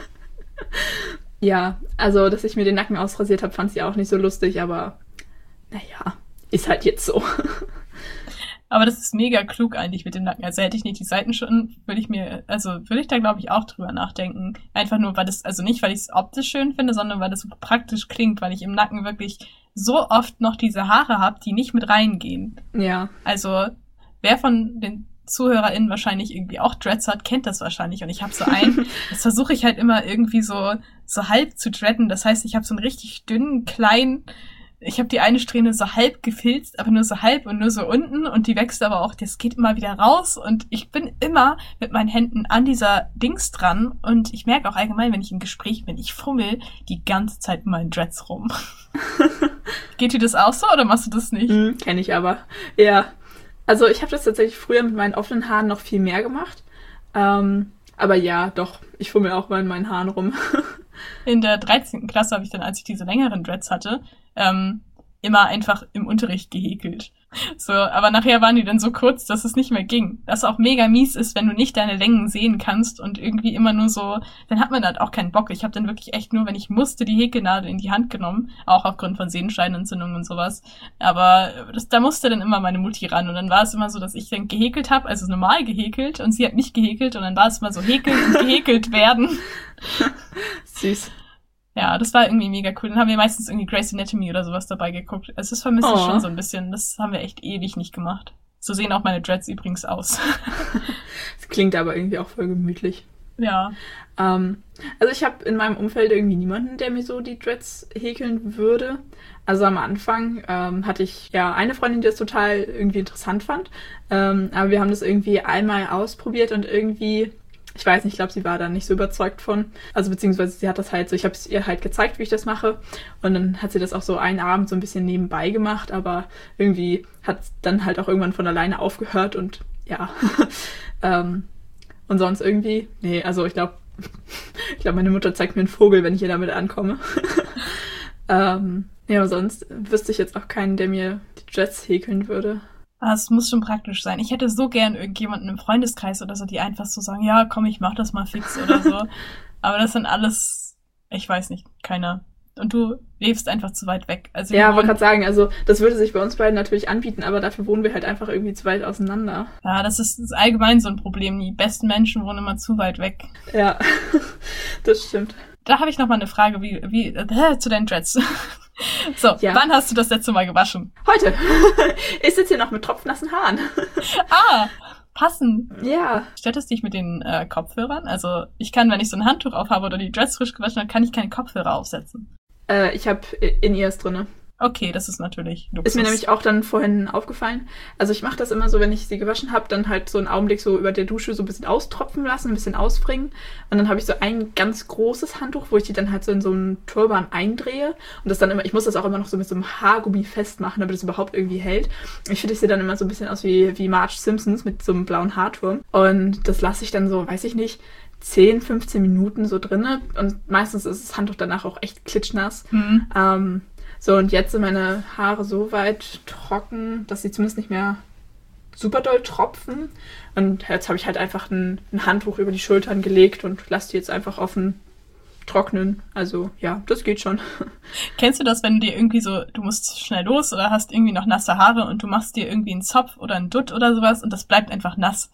Ja, also, dass ich mir den Nacken ausrasiert habe, fand sie auch nicht so lustig, aber naja, ist halt jetzt so. Aber das ist mega klug eigentlich mit dem Nacken. Also hätte ich nicht die Seiten schon, würde ich mir, also würde ich da glaube ich auch drüber nachdenken. Einfach nur, weil das, also nicht, weil ich es optisch schön finde, sondern weil das so praktisch klingt, weil ich im Nacken wirklich so oft noch diese Haare habe, die nicht mit reingehen. Ja. Also wer von den ZuhörerInnen wahrscheinlich irgendwie auch Dreads hat, kennt das wahrscheinlich. Und ich habe so einen, das versuche ich halt immer irgendwie so, so halb zu dreaden. Das heißt, ich habe so einen richtig dünnen, kleinen, ich habe die eine Strähne so halb gefilzt, aber nur so halb und nur so unten und die wächst aber auch, das geht immer wieder raus und ich bin immer mit meinen Händen an dieser Dings dran und ich merke auch allgemein, wenn ich im Gespräch bin, ich fummel die ganze Zeit in meinen Dreads rum. Geht dir das auch so oder machst du das nicht? Mhm, kenne ich aber. Ja, also ich habe das tatsächlich früher mit meinen offenen Haaren noch viel mehr gemacht. Ähm, aber ja, doch, ich fummel auch mal in meinen Haaren rum. In der dreizehnten Klasse habe ich dann, als ich diese längeren Dreads hatte, ähm, immer einfach im Unterricht gehäkelt. So, aber nachher waren die dann so kurz, dass es nicht mehr ging. Das auch mega mies ist, wenn du nicht deine Längen sehen kannst und irgendwie immer nur so, dann hat man halt auch keinen Bock. Ich habe dann wirklich echt nur, wenn ich musste, die Häkelnadel in die Hand genommen, auch aufgrund von Sehenscheidenentzündungen und sowas. Aber das, da musste dann immer meine Mutti ran und dann war es immer so, dass ich dann gehäkelt habe, also normal gehäkelt und sie hat nicht gehäkelt und dann war es immer so häkeln und gehäkelt werden. Süß. Ja, das war irgendwie mega cool. Dann haben wir meistens irgendwie Grey's Anatomy oder sowas dabei geguckt. Also das vermisse ich Oh. schon so ein bisschen. Das haben wir echt ewig nicht gemacht. So sehen auch meine Dreads übrigens aus. Das klingt aber irgendwie auch voll gemütlich. Ja. Ähm, also ich habe in meinem Umfeld irgendwie niemanden, der mir so die Dreads häkeln würde. Also am Anfang ähm, hatte ich ja eine Freundin, die das total irgendwie interessant fand. Ähm, aber wir haben das irgendwie einmal ausprobiert und irgendwie ich weiß nicht, ich glaube, sie war da nicht so überzeugt von. Also beziehungsweise sie hat das halt so, ich habe es ihr halt gezeigt, wie ich das mache. Und dann hat sie das auch so einen Abend so ein bisschen nebenbei gemacht, aber irgendwie hat es dann halt auch irgendwann von alleine aufgehört und ja. ähm, und sonst irgendwie, nee, also ich glaube, ich glaube, meine Mutter zeigt mir einen Vogel, wenn ich hier damit ankomme. ähm, ja, aber sonst wüsste ich jetzt auch keinen, der mir die Dreads häkeln würde. Das muss schon praktisch sein. Ich hätte so gern irgendjemanden im Freundeskreis oder so, die einfach so sagen, ja, komm, ich mach das mal fix oder so. Aber das sind alles, ich weiß nicht, keiner. Und du lebst einfach zu weit weg. Also ja, wollte gerade sagen, also das würde sich bei uns beiden natürlich anbieten, aber dafür wohnen wir halt einfach irgendwie zu weit auseinander. Ja, das ist, das ist allgemein so ein Problem. Die besten Menschen wohnen immer zu weit weg. Ja, das stimmt. Da habe ich noch mal eine Frage, wie, wie äh, zu deinen Dreads. So, ja. Wann hast du das letzte Mal gewaschen? Heute. Ich sitze hier noch mit tropfnassen Haaren. Ah, passend. Ja. Stört es dich mit den äh, Kopfhörern? Also ich kann, wenn ich so ein Handtuch aufhabe oder die Dreads frisch gewaschen habe, kann ich keine Kopfhörer aufsetzen. Äh, ich habe In-Ears drinne. Okay, das ist natürlich Luxus. Ist mir nämlich auch dann vorhin aufgefallen. Also ich mache das immer so, wenn ich sie gewaschen habe, dann halt so einen Augenblick so über der Dusche so ein bisschen austropfen lassen, ein bisschen ausbringen. Und dann habe ich so ein ganz großes Handtuch, wo ich die dann halt so in so einen Turban eindrehe. Und das dann immer, ich muss das auch immer noch so mit so einem Haargummi festmachen, damit es überhaupt irgendwie hält. Ich finde, ich sehe dann immer so ein bisschen aus wie, wie Marge Simpsons mit so einem blauen Haarturm. Und das lasse ich dann so, weiß ich nicht, zehn, fünfzehn Minuten so drinne. Und meistens ist das Handtuch danach auch echt klitschnass. Mhm. Ähm, So, und jetzt sind meine Haare so weit trocken, dass sie zumindest nicht mehr super doll tropfen. Und jetzt habe ich halt einfach ein, ein Handtuch über die Schultern gelegt und lasse die jetzt einfach offen trocknen. Also ja, das geht schon. Kennst du das, wenn du dir irgendwie so, du musst schnell los oder hast irgendwie noch nasse Haare und du machst dir irgendwie einen Zopf oder einen Dutt oder sowas und das bleibt einfach nass?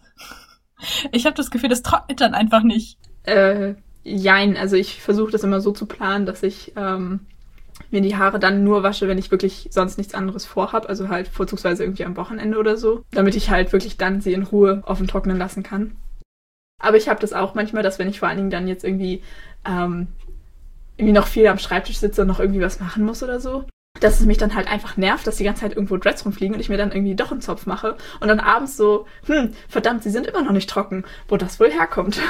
Ich habe das Gefühl, das trocknet dann einfach nicht. Äh, jein. Also ich versuche das immer so zu planen, dass ich ähm, mir die Haare dann nur wasche, wenn ich wirklich sonst nichts anderes vorhab, also halt vorzugsweise irgendwie am Wochenende oder so, damit ich halt wirklich dann sie in Ruhe offen trocknen lassen kann. Aber ich habe das auch manchmal, dass wenn ich vor allen Dingen dann jetzt irgendwie ähm, irgendwie noch viel am Schreibtisch sitze und noch irgendwie was machen muss oder so, dass es mich dann halt einfach nervt, dass die ganze Zeit irgendwo Dreads rumfliegen und ich mir dann irgendwie doch einen Zopf mache und dann abends so, hm, verdammt, sie sind immer noch nicht trocken, wo das wohl herkommt.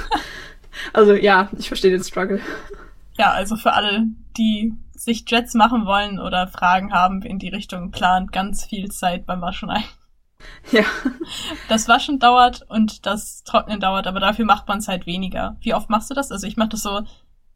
Also ja, ich verstehe den Struggle. Ja, also für alle, die sich Dreads machen wollen oder Fragen haben in die Richtung, plant ganz viel Zeit beim Waschen ein. Ja. Das Waschen dauert und das Trocknen dauert, aber dafür macht man es halt weniger. Wie oft machst du das? Also ich mache das so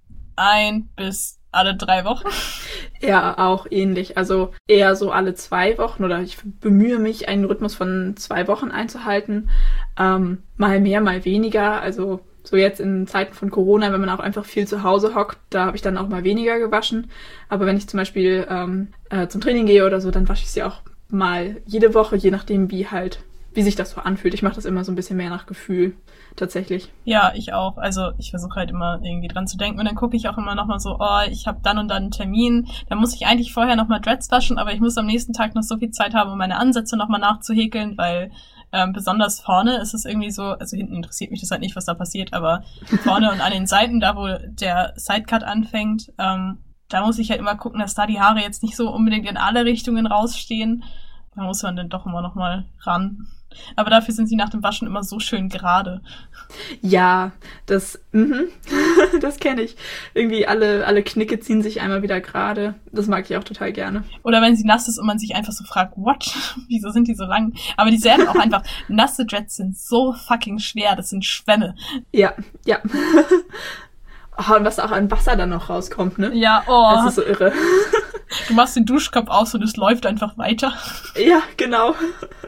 ein bis alle drei Wochen. Ja, auch ähnlich. Also eher so alle zwei Wochen oder ich bemühe mich, einen Rhythmus von zwei Wochen einzuhalten. Ähm, mal mehr, mal weniger. Also so jetzt in Zeiten von Corona, wenn man auch einfach viel zu Hause hockt, da habe ich dann auch mal weniger gewaschen. Aber wenn ich zum Beispiel ähm, äh, zum Training gehe oder so, dann wasche ich sie auch mal jede Woche, je nachdem, wie halt, wie sich das so anfühlt. Ich mache das immer so ein bisschen mehr nach Gefühl, tatsächlich. Ja, ich auch. Also ich versuche halt immer irgendwie dran zu denken und dann gucke ich auch immer nochmal so, oh, ich habe dann und dann einen Termin, da muss ich eigentlich vorher nochmal Dreads waschen, aber ich muss am nächsten Tag noch so viel Zeit haben, um meine Ansätze nochmal nachzuhäkeln, weil ähm, besonders vorne ist es irgendwie so, also hinten interessiert mich das halt nicht, was da passiert, aber vorne und an den Seiten, da wo der Sidecut anfängt, ähm, da muss ich halt immer gucken, dass da die Haare jetzt nicht so unbedingt in alle Richtungen rausstehen. Da muss man dann doch immer noch mal ran. Aber dafür sind sie nach dem Waschen immer so schön gerade. Ja, das, mhm, das kenne ich. Irgendwie alle, alle Knicke ziehen sich einmal wieder gerade. Das mag ich auch total gerne. Oder wenn sie nass ist und man sich einfach so fragt, what? Wieso sind die so lang? Aber die werden auch einfach, nasse Dreads sind so fucking schwer. Das sind Schwämme. Ja, ja. Oh, und was auch an Wasser dann noch rauskommt, ne? Ja, oh. Das ist so irre. Du machst den Duschkopf aus und es läuft einfach weiter. Ja, genau.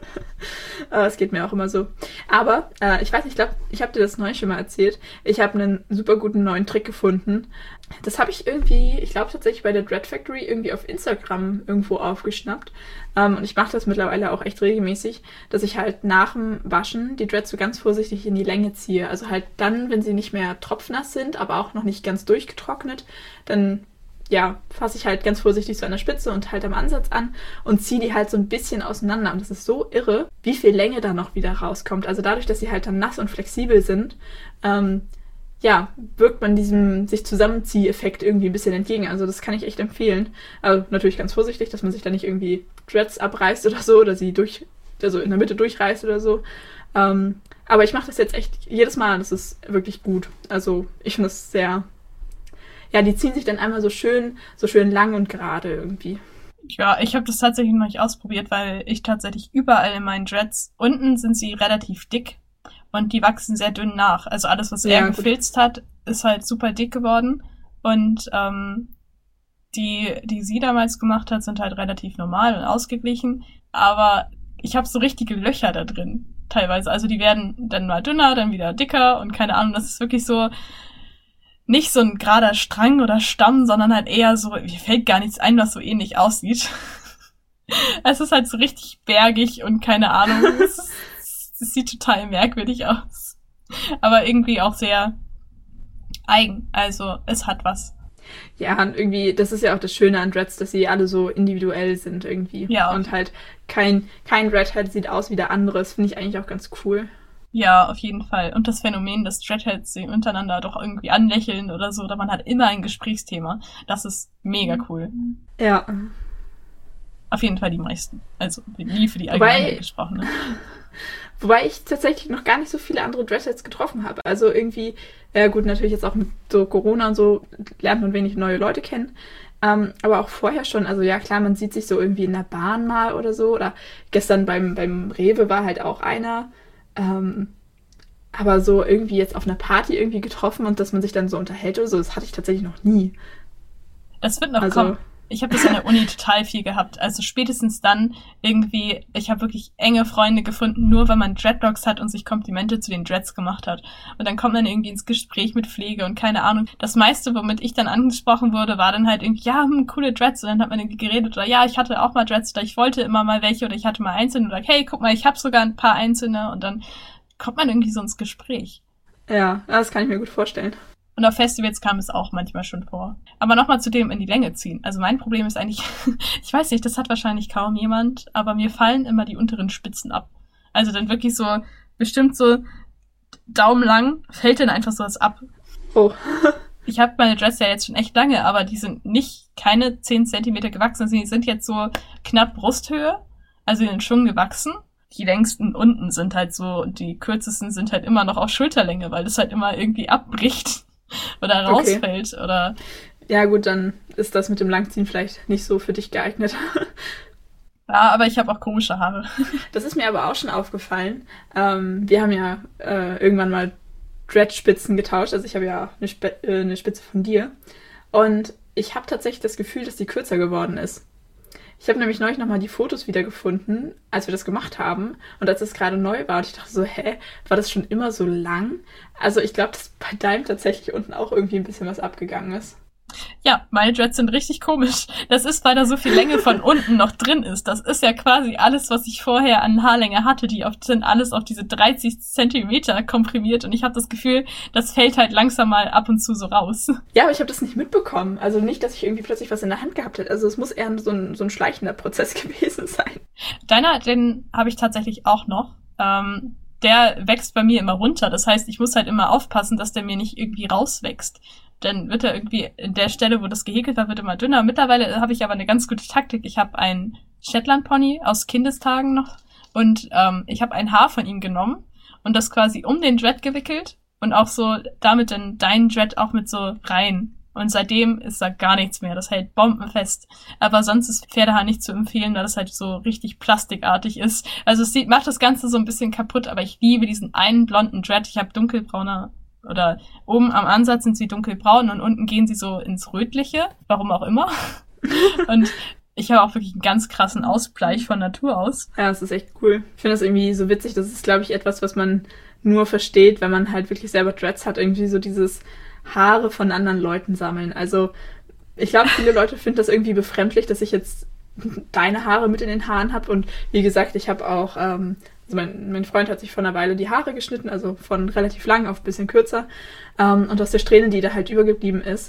Es geht mir auch immer so. Aber, äh, ich weiß nicht, ich glaube, ich habe dir das neu schon mal erzählt. Ich habe einen super guten neuen Trick gefunden. Das habe ich irgendwie, ich glaube tatsächlich bei der Dread Factory irgendwie auf Instagram irgendwo aufgeschnappt. Ähm, und ich mache das mittlerweile auch echt regelmäßig, dass ich halt nach dem Waschen die Dreads so ganz vorsichtig in die Länge ziehe. Also halt dann, wenn sie nicht mehr tropfnass sind, aber auch noch nicht ganz durchgetrocknet, dann ja, fasse ich halt ganz vorsichtig so an der Spitze und halt am Ansatz an und ziehe die halt so ein bisschen auseinander. Und das ist so irre, wie viel Länge da noch wieder rauskommt. Also dadurch, dass sie halt dann nass und flexibel sind, ähm, ja, wirkt man diesem sich Zusammenzieh-Effekt irgendwie ein bisschen entgegen. Also das kann ich echt empfehlen. Also natürlich ganz vorsichtig, dass man sich da nicht irgendwie Dreads abreißt oder so oder sie durch also in der Mitte durchreißt oder so. Ähm, aber ich mache das jetzt echt jedes Mal, das ist wirklich gut. Also ich finde das sehr, ja, die ziehen sich dann einmal so schön, so schön lang und gerade irgendwie. Ja, ich habe das tatsächlich noch nicht ausprobiert, weil ich tatsächlich überall in meinen Dreads, unten sind sie relativ dick und die wachsen sehr dünn nach. Also alles, was er ja, gefilzt hat, ist halt super dick geworden. Und ähm, die, die sie damals gemacht hat, sind halt relativ normal und ausgeglichen. Aber ich habe so richtige Löcher da drin, teilweise. Also die werden dann mal dünner, dann wieder dicker und keine Ahnung. Das ist wirklich so nicht so ein gerader Strang oder Stamm, sondern halt eher so, mir fällt gar nichts ein, was so ähnlich aussieht. Es ist halt so richtig bergig und keine Ahnung. Es, ist, es sieht total merkwürdig aus. Aber irgendwie auch sehr eigen. Also es hat was. Ja, und irgendwie, das ist ja auch das Schöne an Dreads, dass sie alle so individuell sind irgendwie. Ja. Und halt kein, kein Dreadhead sieht aus wie der andere. Das finde ich eigentlich auch ganz cool. Ja, auf jeden Fall. Und das Phänomen, dass Dreadheads sich untereinander doch irgendwie anlächeln oder so, oder man hat immer ein Gesprächsthema. Das ist mega cool. Ja. Auf jeden Fall die meisten. Also nie für die Allgemeinheit gesprochen. Ne? Wobei ich tatsächlich noch gar nicht so viele andere Dreadheads getroffen habe. Also irgendwie, äh, gut, natürlich jetzt auch mit so Corona und so lernt man wenig neue Leute kennen. Ähm, aber auch vorher schon, also ja klar, man sieht sich so irgendwie in der Bahn mal oder so. Oder gestern beim, beim Rewe war halt auch einer. Ähm, aber so irgendwie jetzt auf einer Party irgendwie getroffen und dass man sich dann so unterhält oder so, das hatte ich tatsächlich noch nie. Das wird noch also, kommen. Ich habe das an der Uni total viel gehabt. Also spätestens dann irgendwie, ich habe wirklich enge Freunde gefunden, nur weil man Dreadlocks hat und sich Komplimente zu den Dreads gemacht hat. Und dann kommt man irgendwie ins Gespräch mit Pflege und keine Ahnung. Das meiste, womit ich dann angesprochen wurde, war dann halt irgendwie, ja, hm, coole Dreads. Und dann hat man irgendwie geredet oder ja, ich hatte auch mal Dreads oder ich wollte immer mal welche oder ich hatte mal einzelne oder hey, guck mal, ich habe sogar ein paar einzelne. Und dann kommt man irgendwie so ins Gespräch. Ja, das kann ich mir gut vorstellen. Und auf Festivals kam es auch manchmal schon vor. Aber nochmal zu dem in die Länge ziehen. Also mein Problem ist eigentlich, ich weiß nicht, das hat wahrscheinlich kaum jemand, aber mir fallen immer die unteren Spitzen ab. Also dann wirklich so, bestimmt so daumenlang, fällt dann einfach sowas ab. Oh. Ich habe meine Dreads ja jetzt schon echt lange, aber die sind nicht keine zehn Zentimeter gewachsen. Die sind jetzt so knapp Brusthöhe, also in den Schwung gewachsen. Die längsten unten sind halt so, und die kürzesten sind halt immer noch auf Schulterlänge, weil das halt immer irgendwie abbricht. Oder rausfällt, okay. Oder... Ja gut, dann ist das mit dem Langziehen vielleicht nicht so für dich geeignet. Ja, aber ich habe auch komische Haare. Das ist mir aber auch schon aufgefallen. Ähm, wir haben ja äh, irgendwann mal Dreadspitzen getauscht. Also ich habe ja eine, Spe- äh, eine Spitze von dir. Und ich habe tatsächlich das Gefühl, dass die kürzer geworden ist. Ich habe nämlich neulich nochmal die Fotos wiedergefunden, als wir das gemacht haben. Und als es gerade neu war, und ich dachte so, hä, war das schon immer so lang? Also ich glaube, dass bei deinem tatsächlich unten auch irgendwie ein bisschen was abgegangen ist. Ja, meine Dreads sind richtig komisch. Das ist, weil da so viel Länge von unten noch drin ist. Das ist ja quasi alles, was ich vorher an Haarlänge hatte. Die oft sind alles auf diese dreißig Zentimeter komprimiert. Und ich habe das Gefühl, das fällt halt langsam mal ab und zu so raus. Ja, aber ich habe das nicht mitbekommen. Also nicht, dass ich irgendwie plötzlich was in der Hand gehabt hätte. Also es muss eher so ein, so ein schleichender Prozess gewesen sein. Deiner, den habe ich tatsächlich auch noch. Ähm, der wächst bei mir immer runter. Das heißt, ich muss halt immer aufpassen, dass der mir nicht irgendwie rauswächst. Dann wird er irgendwie in der Stelle, wo das gehäkelt war, wird immer dünner. Mittlerweile habe ich aber eine ganz gute Taktik. Ich habe einen Shetland-Pony aus Kindestagen noch und ähm, ich habe ein Haar von ihm genommen und das quasi um den Dread gewickelt und auch so damit dann deinen Dread auch mit so rein. Und seitdem ist da gar nichts mehr. Das hält bombenfest. Aber sonst ist Pferdehaar nicht zu empfehlen, da das halt so richtig plastikartig ist. Also es sieht, macht das Ganze so ein bisschen kaputt, aber ich liebe diesen einen blonden Dread. Ich habe dunkelbrauner oder oben am Ansatz sind sie dunkelbraun und unten gehen sie so ins Rötliche, warum auch immer. Und ich habe auch wirklich einen ganz krassen Ausbleich von Natur aus. Ja, das ist echt cool. Ich finde das irgendwie so witzig. Das ist, glaube ich, etwas, was man nur versteht, wenn man halt wirklich selber Dreads hat. Irgendwie so dieses Haare von anderen Leuten sammeln. Also ich glaube, viele Leute finden das irgendwie befremdlich, dass ich jetzt deine Haare mit in den Haaren habe. Und wie gesagt, ich habe auch... Ähm, Also mein, mein Freund hat sich vor einer Weile die Haare geschnitten, also von relativ lang auf ein bisschen kürzer. Ähm, und aus der Strähne, die da halt übergeblieben ist,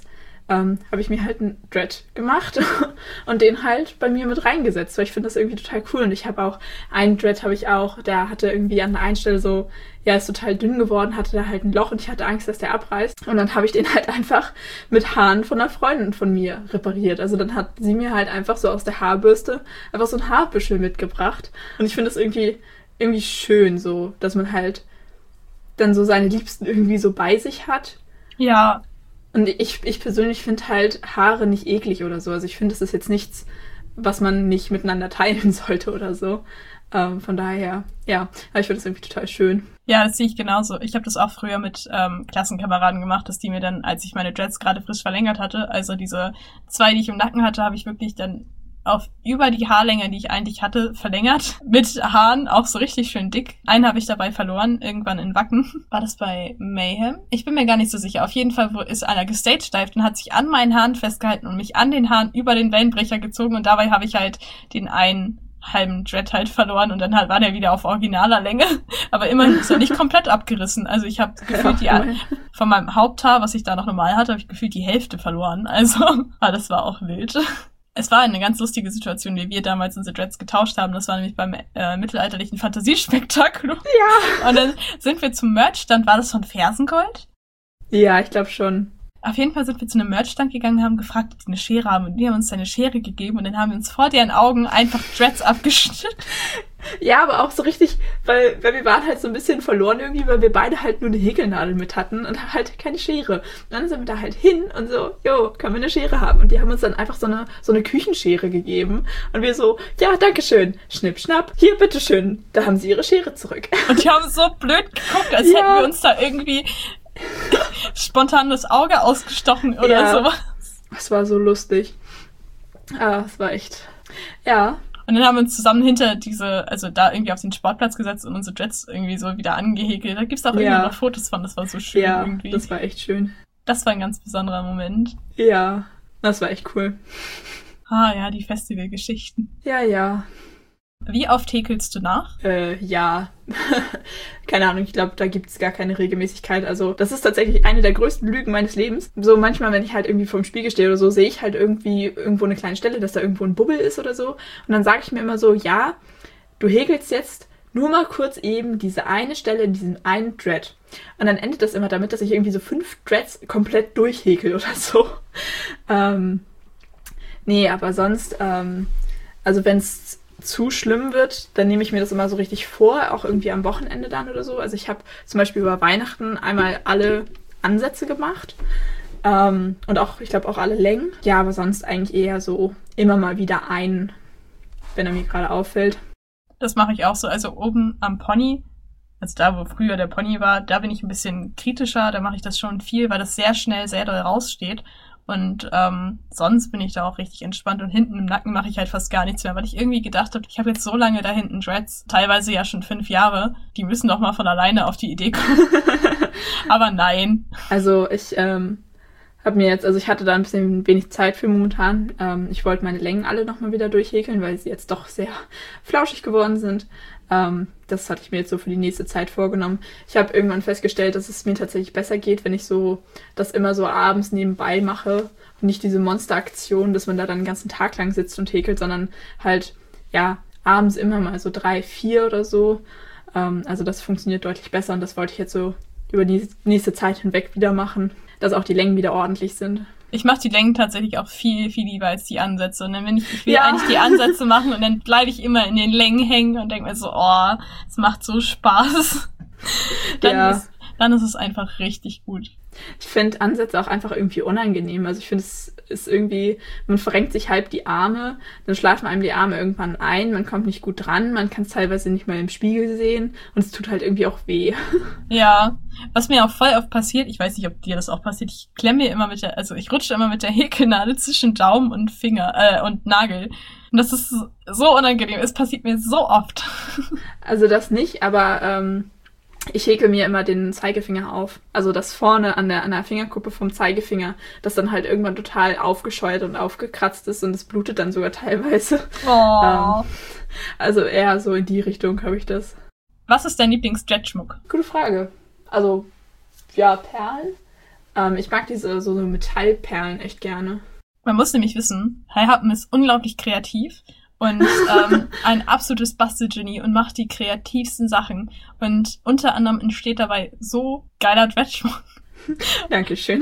ähm, habe ich mir halt einen Dread gemacht und den halt bei mir mit reingesetzt, weil ich finde das irgendwie total cool. Und ich habe auch, einen Dread habe ich auch, der hatte irgendwie an der einen Stelle so, ja, ist total dünn geworden, hatte da halt ein Loch und ich hatte Angst, dass der abreißt. Und dann habe ich den halt einfach mit Haaren von einer Freundin von mir repariert. Also dann hat sie mir halt einfach so aus der Haarbürste einfach so ein Haarbüschel mitgebracht. Und ich finde das irgendwie, irgendwie schön so, dass man halt dann so seine Liebsten irgendwie so bei sich hat. Ja. Und ich, ich persönlich finde halt Haare nicht eklig oder so. Also ich finde, das ist jetzt nichts, was man nicht miteinander teilen sollte oder so. Ähm, von daher, ja, aber ich finde das irgendwie total schön. Ja, das sehe ich genauso. Ich habe das auch früher mit ähm, Klassenkameraden gemacht, dass die mir dann, als ich meine Dreads gerade frisch verlängert hatte, also diese zwei, die ich im Nacken hatte, habe ich wirklich dann auf über die Haarlänge, die ich eigentlich hatte, verlängert. Mit Haaren, auch so richtig schön dick. Einen habe ich dabei verloren, irgendwann in Wacken. War das bei Mayhem? Ich bin mir gar nicht so sicher. Auf jeden Fall ist einer gestagedived und hat sich an meinen Haaren festgehalten und mich an den Haaren über den Wellenbrecher gezogen. Und dabei habe ich halt den einen halben Dread halt verloren und dann halt war der wieder auf originaler Länge. Aber immerhin ist er nicht komplett abgerissen. Also ich habe gefühlt die von meinem Haupthaar, was ich da noch normal hatte, habe ich gefühlt die Hälfte verloren. Also, aber das war auch wild. Es war eine ganz lustige Situation, wie wir damals unsere Dreads getauscht haben. Das war nämlich beim äh, mittelalterlichen Fantasiespektakel. Ja. Und dann sind wir zum Merchstand. War das von Fersengold? Ja, ich glaube schon. Auf jeden Fall sind wir zu einem Merchstand gegangen und haben gefragt, ob die eine Schere haben. Und die haben uns eine Schere gegeben und dann haben wir uns vor deren Augen einfach Dreads abgeschnitten. Ja, aber auch so richtig, weil, weil wir waren halt so ein bisschen verloren irgendwie, weil wir beide halt nur eine Häkelnadel mit hatten und halt keine Schere. Und dann sind wir da halt hin und so, jo, können wir eine Schere haben? Und die haben uns dann einfach so eine, so eine Küchenschere gegeben. Und wir so, ja, dankeschön, schnipp, schnapp, hier, bitteschön. Da haben sie ihre Schere zurück. Und die haben so blöd geguckt, als ja. hätten wir uns da irgendwie spontan das Auge ausgestochen oder ja. sowas. Das war so lustig. Ah, das war echt, ja. Und dann haben wir uns zusammen hinter diese, also da irgendwie auf den Sportplatz gesetzt und unsere Dreads irgendwie so wieder angehäkelt. Da gibt's auch ja. irgendwie noch Fotos von, das war so schön ja, irgendwie. Das war echt schön. Das war ein ganz besonderer Moment. Ja, das war echt cool. Ah ja, die Festivalgeschichten. Ja, ja. Wie oft häkelst du nach? Äh, ja. Keine Ahnung, ich glaube, da gibt's gar keine Regelmäßigkeit. Also das ist tatsächlich eine der größten Lügen meines Lebens. So manchmal, wenn ich halt irgendwie vorm Spiegel stehe oder so, sehe ich halt irgendwie irgendwo eine kleine Stelle, dass da irgendwo ein Bubbel ist oder so. Und dann sage ich mir immer so, ja, du häkelst jetzt nur mal kurz eben diese eine Stelle in diesem einen Dread. Und dann endet das immer damit, dass ich irgendwie so fünf Dreads komplett durchhäkel oder so. ähm, nee, aber sonst, ähm, also wenn's zu schlimm wird, dann nehme ich mir das immer so richtig vor, auch irgendwie am Wochenende dann oder so. Also ich habe zum Beispiel über Weihnachten einmal alle Ansätze gemacht ähm, und auch, ich glaube, auch alle Längen. Ja, aber sonst eigentlich eher so immer mal wieder einen, wenn er mir gerade auffällt. Das mache ich auch so. Also oben am Pony, also da, wo früher der Pony war, da bin ich ein bisschen kritischer. Da mache ich das schon viel, weil das sehr schnell sehr doll raussteht. Und ähm, sonst bin ich da auch richtig entspannt. Und hinten im Nacken mache ich halt fast gar nichts mehr, weil ich irgendwie gedacht habe, ich habe jetzt so lange da hinten Dreads, teilweise ja schon fünf Jahre, die müssen doch mal von alleine auf die Idee kommen. Aber nein. Also ich ähm, habe mir jetzt, also ich hatte da ein bisschen wenig Zeit für momentan. Ähm, ich wollte meine Längen alle nochmal wieder durchhäkeln, weil sie jetzt doch sehr flauschig geworden sind. Ähm, das hatte ich mir jetzt so für die nächste Zeit vorgenommen. Ich habe irgendwann festgestellt, dass es mir tatsächlich besser geht, wenn ich so das immer so abends nebenbei mache und nicht diese Monsteraktion, dass man da dann den ganzen Tag lang sitzt und häkelt, sondern halt, ja, abends immer mal so drei, vier oder so. Ähm, also das funktioniert deutlich besser und das wollte ich jetzt so über die nächste Zeit hinweg wieder machen, dass auch die Längen wieder ordentlich sind. Ich mache die Längen tatsächlich auch viel, viel lieber als die Ansätze. Und dann wenn ich, ich will ja. eigentlich die Ansätze machen und dann bleibe ich immer in den Längen hängen und denke mir so, oh, es macht so Spaß. dann, ja. ist, dann ist es einfach richtig gut. Ich finde Ansätze auch einfach irgendwie unangenehm. Also ich finde, es ist irgendwie, man verrenkt sich halb die Arme, dann schlafen einem die Arme irgendwann ein, man kommt nicht gut dran, man kann es teilweise nicht mal im Spiegel sehen und es tut halt irgendwie auch weh. Ja, was mir auch voll oft passiert, ich weiß nicht, ob dir das auch passiert, ich klemme mir immer mit der, also ich rutsche immer mit der Häkelnadel zwischen Daumen und Finger, äh, und Nagel. Und das ist so unangenehm, es passiert mir so oft. Also das nicht, aber ähm, ich häkel mir immer den Zeigefinger auf. Also das vorne an der, an der Fingerkuppe vom Zeigefinger, das dann halt irgendwann total aufgescheuert und aufgekratzt ist und es blutet dann sogar teilweise. Oh. Ähm, also eher so in die Richtung habe ich das. Was ist dein Lieblings-Dread-Schmuck? Gute Frage. Also, ja, Perlen. Ähm, ich mag diese so, so Metallperlen echt gerne. Man muss nämlich wissen, Hai Happen ist unglaublich kreativ und ähm, ein absolutes Bastelgenie und macht die kreativsten Sachen. Und unter anderem entsteht dabei so geiler Dreadschmuck. Dankeschön.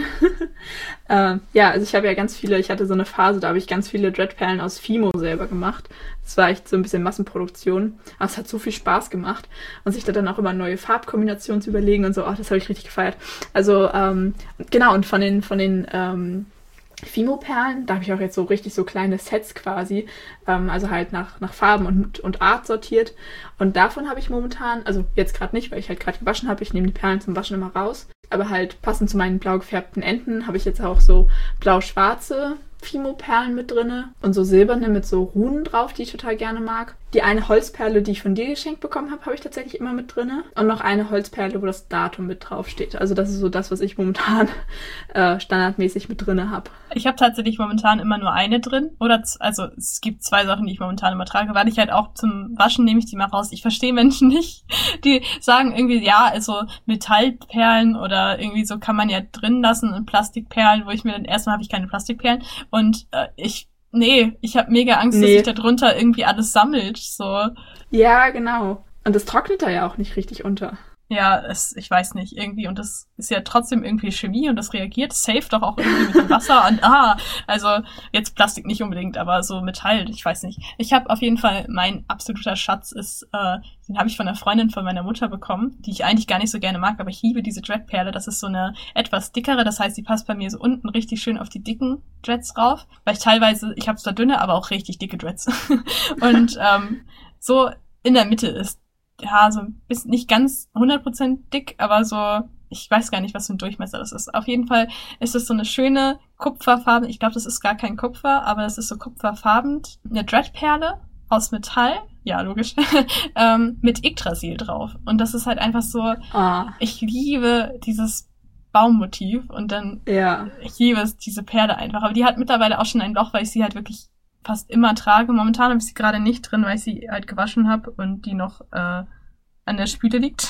ähm, ja, also ich habe ja ganz viele, ich hatte so eine Phase, da habe ich ganz viele Dreadperlen aus Fimo selber gemacht. Das war echt so ein bisschen Massenproduktion. Aber es hat so viel Spaß gemacht. Und sich da dann auch immer neue Farbkombinationen zu überlegen und so, ach, das habe ich richtig gefeiert. Also, ähm, genau, und von den, von den, ähm, Fimo-Perlen, da habe ich auch jetzt so richtig so kleine Sets quasi, ähm, also halt nach, nach Farben und, und Art sortiert. Und davon habe ich momentan, also jetzt gerade nicht, weil ich halt gerade gewaschen habe, ich nehme die Perlen zum Waschen immer raus. Aber halt passend zu meinen blau gefärbten Enden habe ich jetzt auch so blau-schwarze Fimo-Perlen mit drinne und so silberne mit so Runen drauf, die ich total gerne mag. Die eine Holzperle, die ich von dir geschenkt bekommen habe, habe ich tatsächlich immer mit drinne. Und noch eine Holzperle, wo das Datum mit drauf steht. Also das ist so das, was ich momentan äh, standardmäßig mit drinne habe. Ich habe tatsächlich momentan immer nur eine drin. Oder z- also es gibt zwei Sachen, die ich momentan immer trage, weil ich halt auch zum Waschen nehme ich die mal raus. Ich verstehe Menschen nicht, die sagen irgendwie, ja, also Metallperlen oder irgendwie so kann man ja drin lassen und Plastikperlen, wo ich mir dann erstmal habe ich keine Plastikperlen. Und äh, ich Nee, ich habe mega Angst, Nee. dass sich da drunter irgendwie alles sammelt, so. Ja, genau. Und das trocknet da ja auch nicht richtig unter. Ja, es, ich weiß nicht, irgendwie, und das ist ja trotzdem irgendwie Chemie und das reagiert safe doch auch irgendwie mit dem Wasser und, ah, also jetzt Plastik nicht unbedingt, aber so Metall, ich weiß nicht. Ich habe auf jeden Fall, mein absoluter Schatz ist, äh, den habe ich von einer Freundin von meiner Mutter bekommen, die ich eigentlich gar nicht so gerne mag, aber ich liebe diese Dreadperle, das ist so eine etwas dickere, das heißt, die passt bei mir so unten richtig schön auf die dicken Dreads rauf, weil ich teilweise, ich habe zwar dünne, aber auch richtig dicke Dreads. Und ähm, so in der Mitte ist ja, so ein bisschen, nicht ganz hundert Prozent dick, aber so, ich weiß gar nicht, was für ein Durchmesser das ist. Auf jeden Fall ist es so eine schöne Kupferfarbe, ich glaube, das ist gar kein Kupfer, aber es ist so kupferfarben, eine Dreadperle aus Metall, ja, logisch, ähm, mit Yggdrasil drauf. Und das ist halt einfach so, Ah, ich liebe dieses Baummotiv und dann, ja. ich liebe es, diese Perle einfach. Aber die hat mittlerweile auch schon ein Loch, weil ich sie halt wirklich fast immer trage. Momentan habe ich sie gerade nicht drin, weil ich sie halt gewaschen habe und die noch äh, an der Spüle liegt.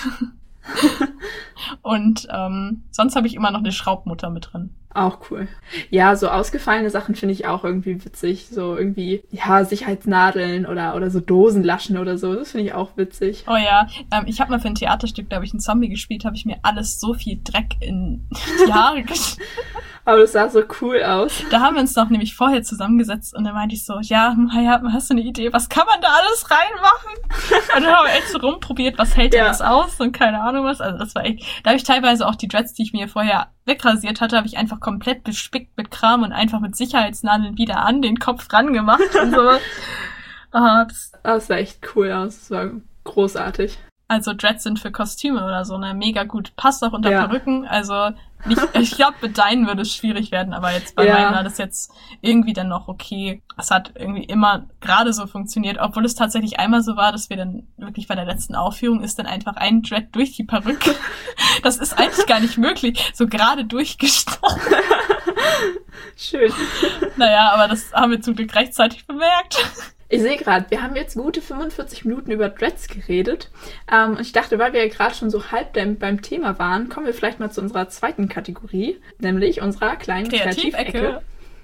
Und ähm, sonst habe ich immer noch eine Schraubmutter mit drin. Auch cool. Ja, so ausgefallene Sachen finde ich auch irgendwie witzig. So irgendwie, ja, Sicherheitsnadeln oder, oder so Dosenlaschen oder so. Das finde ich auch witzig. Oh ja, ähm, ich habe mal für ein Theaterstück, da habe ich einen Zombie gespielt, habe ich mir alles so viel Dreck in die Haare geschmiert. Aber das sah so cool aus. Da haben wir uns noch nämlich vorher zusammengesetzt und dann meinte ich so, ja, ja, hast du eine Idee, was kann man da alles reinmachen? Und dann haben wir echt so rumprobiert, was hält Ja. denn das aus und keine Ahnung was. Also das war echt, da habe ich teilweise auch die Dreads, die ich mir vorher wegrasiert hatte, habe ich einfach komplett bespickt mit Kram und einfach mit Sicherheitsnadeln wieder an den Kopf ran gemacht und so. Aha, das, Das sah echt cool aus. Das war großartig. also Dreads sind für Kostüme oder so, ne, mega gut. Passt auch unter Ja. Perücken, also nicht, ich glaube, mit deinen würde es schwierig werden, aber jetzt bei Ja. meinen war das jetzt irgendwie dann noch okay. Es hat irgendwie immer gerade so funktioniert, obwohl es tatsächlich einmal so war, dass wir dann wirklich bei der letzten Aufführung ist dann einfach ein Dread durch die Perücke. Das ist eigentlich gar nicht möglich, so gerade durchgestochen. Schön. Naja, aber das haben wir zum Glück rechtzeitig bemerkt. Ich sehe gerade, wir haben jetzt gute fünfundvierzig Minuten über Dreads geredet. Ähm, und ich dachte, weil wir ja gerade schon so halb beim, beim Thema waren, kommen wir vielleicht mal zu unserer zweiten Kategorie, nämlich unserer kleinen Kreativecke. Kreativecke.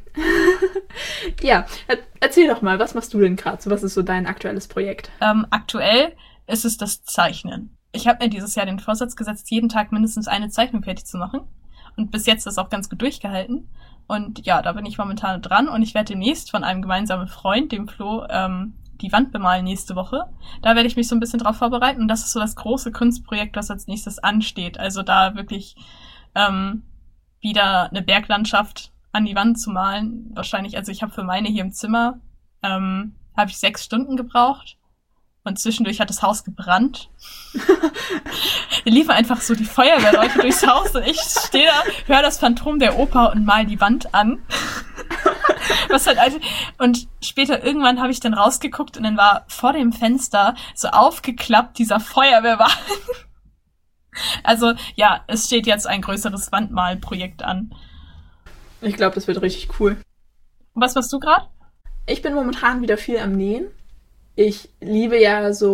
Ja, er, erzähl doch mal, was machst du denn gerade? So, was ist so dein aktuelles Projekt? Ähm, aktuell ist es das Zeichnen. Ich habe mir dieses Jahr den Vorsatz gesetzt, jeden Tag mindestens eine Zeichnung fertig zu machen. Und bis jetzt ist das auch ganz gut durchgehalten. Und ja, da bin ich momentan dran. Und ich werde demnächst von einem gemeinsamen Freund, dem Flo, ähm, die Wand bemalen nächste Woche. Da werde ich mich so ein bisschen drauf vorbereiten. Und das ist so das große Kunstprojekt, was als nächstes ansteht. Also da wirklich ähm, wieder eine Berglandschaft an die Wand zu malen. Wahrscheinlich, also ich habe für meine hier im Zimmer, ähm, habe ich sechs Stunden gebraucht. Und zwischendurch hat das Haus gebrannt. Da liefen einfach so die Feuerwehrleute durchs Haus und ich stehe da, höre das Phantom der Oper und mal die Wand an. Was halt also, und später irgendwann habe ich dann rausgeguckt und dann war vor dem Fenster so aufgeklappt dieser Feuerwehrwagen. Also ja, es steht jetzt ein größeres Wandmalprojekt an. Ich glaube, das wird richtig cool. Und was machst du gerade? Ich bin momentan wieder viel am Nähen. Ich liebe ja so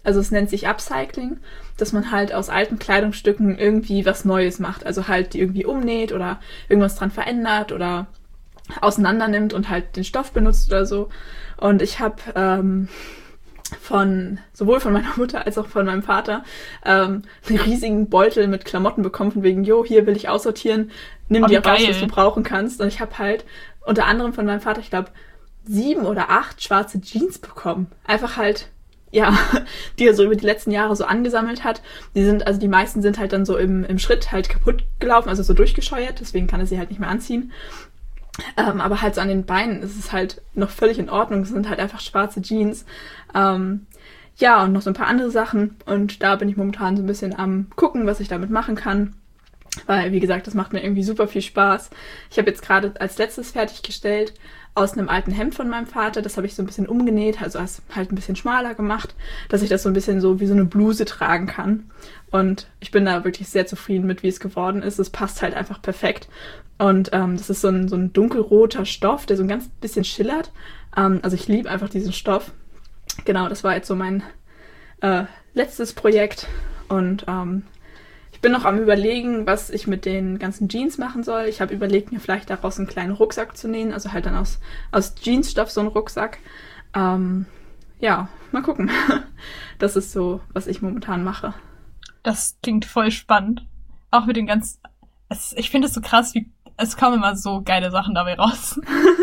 also es nennt sich Upcycling, dass man halt aus alten Kleidungsstücken irgendwie was Neues macht. Also halt die irgendwie umnäht oder irgendwas dran verändert oder auseinander nimmt und halt den Stoff benutzt oder so. Und ich habe ähm, von sowohl von meiner Mutter als auch von meinem Vater ähm, einen riesigen Beutel mit Klamotten bekommen, von wegen, jo, hier will ich aussortieren, nimm Oh, wie dir raus, geil. was du brauchen kannst. Und ich habe halt unter anderem von meinem Vater, ich glaube, sieben oder acht schwarze Jeans bekommen. Einfach halt, ja, die er so über die letzten Jahre so angesammelt hat. Die sind, also die meisten sind halt dann so im, im Schritt halt kaputt gelaufen, also so durchgescheuert, deswegen kann er sie halt nicht mehr anziehen. Ähm, aber halt so an den Beinen ist es halt noch völlig in Ordnung. Es sind halt einfach schwarze Jeans. Ähm, ja, und noch so ein paar andere Sachen. Und da bin ich momentan so ein bisschen am gucken, was ich damit machen kann. Weil, wie gesagt, das macht mir irgendwie super viel Spaß. Ich habe jetzt gerade als letztes fertiggestellt aus einem alten Hemd von meinem Vater. Das habe ich so ein bisschen umgenäht, also halt ein bisschen schmaler gemacht, dass ich das so ein bisschen so wie so eine Bluse tragen kann. Und ich bin da wirklich sehr zufrieden mit, wie es geworden ist. Es passt halt einfach perfekt. Und ähm, das ist so ein, so ein dunkelroter Stoff, der so ein ganz bisschen schillert. Ähm, also ich liebe einfach diesen Stoff. Genau, das war jetzt so mein äh, letztes Projekt. Und ähm, ich bin noch am Überlegen, was ich mit den ganzen Jeans machen soll. Ich habe überlegt, mir vielleicht daraus einen kleinen Rucksack zu nähen. Also halt dann aus, aus Jeansstoff so einen Rucksack. Ähm, ja, mal gucken. Das ist so, was ich momentan mache. Das klingt voll spannend. Auch mit den ganzen... Es, ich finde es so krass, wie es kommen immer so geile Sachen dabei raus.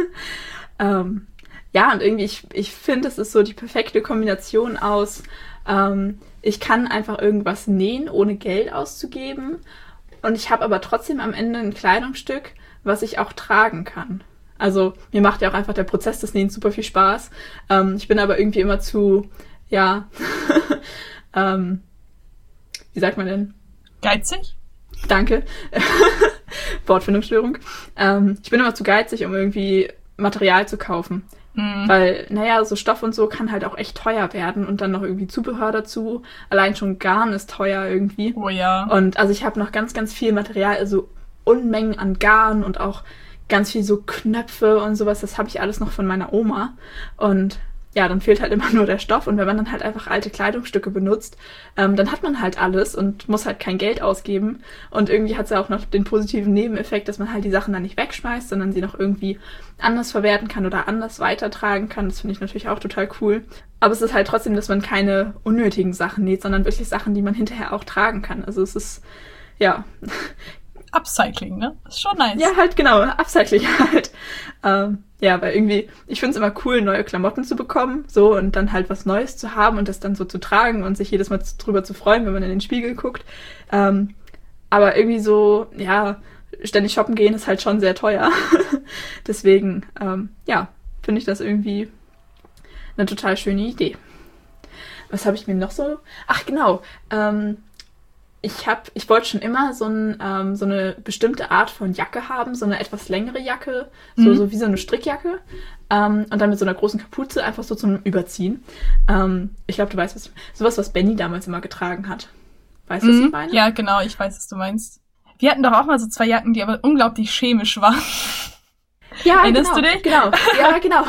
ähm, ja, und irgendwie, ich, ich finde, es ist so die perfekte Kombination aus, ähm, ich kann einfach irgendwas nähen, ohne Geld auszugeben. Und ich habe aber trotzdem am Ende ein Kleidungsstück, was ich auch tragen kann. Also mir macht ja auch einfach der Prozess des Nähens super viel Spaß. Ähm, ich bin aber irgendwie immer zu, ja, ähm, wie sagt man denn? Geizig? Danke. Wortfindungsstörung. Ähm, ich bin immer zu geizig, um irgendwie Material zu kaufen. Mhm. Weil, naja, so Stoff und so kann halt auch echt teuer werden und dann noch irgendwie Zubehör dazu. Allein schon Garn ist teuer irgendwie. Oh ja. Und also ich habe noch ganz, ganz viel Material, also Unmengen an Garn und auch ganz viel so Knöpfe und sowas. Das habe ich alles noch von meiner Oma. Und ja, dann fehlt halt immer nur der Stoff. Und wenn man dann halt einfach alte Kleidungsstücke benutzt, ähm, dann hat man halt alles und muss halt kein Geld ausgeben. Und irgendwie hat es ja auch noch den positiven Nebeneffekt, dass man halt die Sachen dann nicht wegschmeißt, sondern sie noch irgendwie anders verwerten kann oder anders weitertragen kann. Das finde ich natürlich auch total cool. Aber es ist halt trotzdem, dass man keine unnötigen Sachen näht, sondern wirklich Sachen, die man hinterher auch tragen kann. Also es ist, ja... Upcycling, ne? Ist schon nice. Ja, halt genau, Upcycling halt. Ähm, ja, weil irgendwie, ich finde es immer cool, neue Klamotten zu bekommen, so, und dann halt was Neues zu haben und das dann so zu tragen und sich jedes Mal drüber zu freuen, wenn man in den Spiegel guckt. Ähm, aber irgendwie so, ja, ständig shoppen gehen ist halt schon sehr teuer. Deswegen, ähm, ja, finde ich das irgendwie eine total schöne Idee. Was habe ich mir noch so... Ach, genau, ähm, Ich hab, ich wollte schon immer so, ein, ähm, so eine bestimmte Art von Jacke haben, so eine etwas längere Jacke, so, Mhm. so wie so eine Strickjacke. Ähm, und dann mit so einer großen Kapuze einfach so zum Überziehen. Ähm, ich glaube, du weißt, was, sowas, was Benny damals immer getragen hat. Weißt du, was Mhm. ich meine? Ja, genau, ich weiß, was du meinst. Wir hatten doch auch mal so zwei Jacken, die aber unglaublich chemisch waren. Ja, Erinnerst genau, du dich? Genau, ja, genau.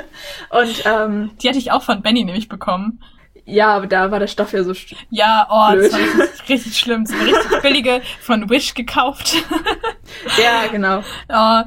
Und ähm, Die hatte ich auch von Benny nämlich bekommen. ja, aber da war der Stoff ja so... st- Ja, oh, Blöd. das war richtig, richtig schlimm. So eine richtig billige von Wish gekauft. Ja, genau. Oh,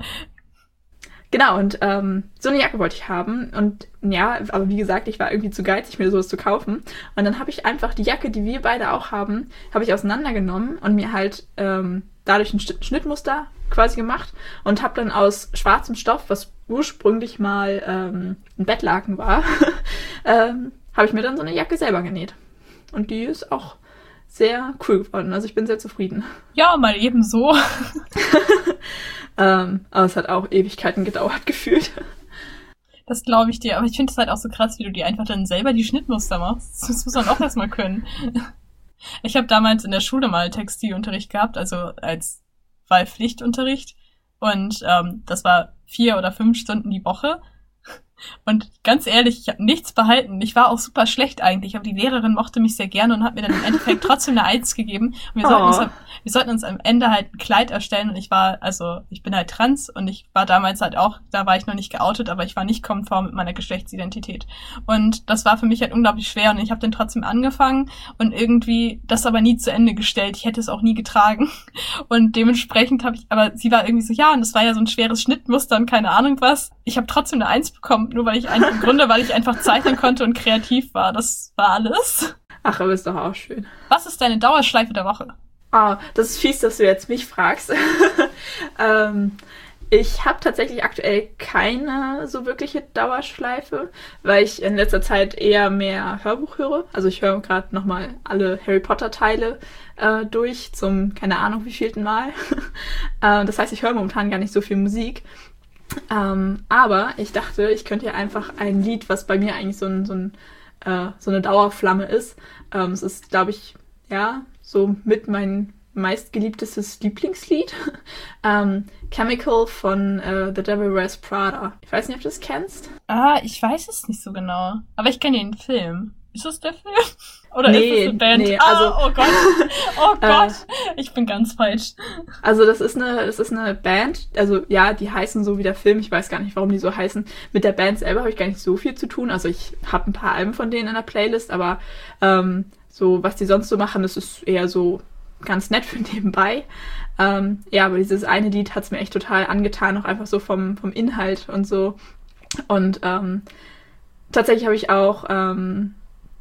Genau, und ähm, so eine Jacke wollte ich haben. Und ja, aber wie gesagt, ich war irgendwie zu geizig, mir sowas zu kaufen. Und dann habe ich einfach die Jacke, die wir beide auch haben, habe ich auseinandergenommen und mir halt ähm, dadurch ein Sch- Schnittmuster quasi gemacht und habe dann aus schwarzem Stoff, was ursprünglich mal ähm, ein Bettlaken war, ähm, habe ich mir dann so eine Jacke selber genäht. Und die ist auch sehr cool geworden. Also ich bin sehr zufrieden. ja, mal eben so. Ähm, aber es hat auch Ewigkeiten gedauert gefühlt. Das glaube ich dir. Aber ich finde es halt auch so krass, wie du dir einfach dann selber die Schnittmuster machst. Das muss man auch erstmal können. Ich habe damals in der Schule mal Textilunterricht gehabt, also als Wahlpflichtunterricht. Und ähm, das war vier oder fünf Stunden die Woche. Und ganz ehrlich, ich habe nichts behalten. Ich war auch super schlecht eigentlich, aber die Lehrerin mochte mich sehr gerne und hat mir dann im Endeffekt trotzdem eine Eins gegeben. Und wir, oh. sollten uns, am- wir sollten uns am Ende halt ein Kleid erstellen und ich war, also ich bin halt trans und ich war damals halt auch, da war ich noch nicht geoutet, aber ich war nicht konform mit meiner Geschlechtsidentität. Und das war für mich halt unglaublich schwer und ich habe dann trotzdem angefangen und irgendwie das aber nie zu Ende gestellt. Ich hätte es auch nie getragen. Und dementsprechend habe ich, aber sie war irgendwie so, ja, und das war ja so ein schweres Schnittmuster und keine Ahnung was. Ich habe trotzdem eine Eins bekommen, nur weil ich einfach im Grunde, weil ich einfach zeichnen konnte und kreativ war. Das war alles. Ach, aber ist doch auch schön. Was ist deine Dauerschleife der Woche? Ah, das ist fies, dass du jetzt mich fragst. ähm, ich habe tatsächlich aktuell keine so wirkliche Dauerschleife, weil ich in letzter Zeit eher mehr Hörbuch höre. Also ich höre gerade nochmal alle Harry Potter Teile äh, durch zum, keine Ahnung, wievielten Mal. äh, das heißt, ich höre momentan gar nicht so viel Musik. Ähm, aber ich dachte, ich könnte ja einfach ein Lied, was bei mir eigentlich so, ein, so, ein, äh, so eine Dauerflamme ist. Ähm, es ist, glaube ich, ja, so mit mein meistgeliebtestes Lieblingslied. ähm, Chemical von äh, The Devil Wears Prada. Ich weiß nicht, ob du das kennst. Ah, ich weiß es nicht so genau. Aber ich kenne den Film. Ist das der Film? Oder nee, ist es eine Band? Nee, ah, also, oh Gott. Oh Gott. Äh, ich bin ganz falsch. Also das ist eine, das ist eine Band, also ja, die heißen so wie der Film, ich weiß gar nicht, warum die so heißen. Mit der Band selber habe ich gar nicht so viel zu tun. Also ich habe ein paar Alben von denen in der Playlist, aber ähm, so, was die sonst so machen, das ist eher so ganz nett für nebenbei. Ähm, ja, aber dieses eine Lied hat es mir echt total angetan, auch einfach so vom, vom Inhalt und so. Und ähm, tatsächlich habe ich auch ähm,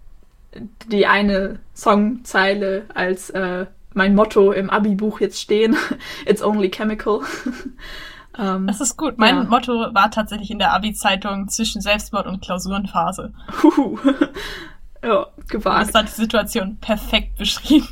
die eine Songzeile als äh, mein Motto im Abi-Buch jetzt stehen. It's only chemical. ähm, das ist gut. Mein ja. Motto war tatsächlich in der Abi-Zeitung zwischen Selbstmord und Klausurenphase. Huhu. Ja, gewagt. Das hat die Situation perfekt beschrieben.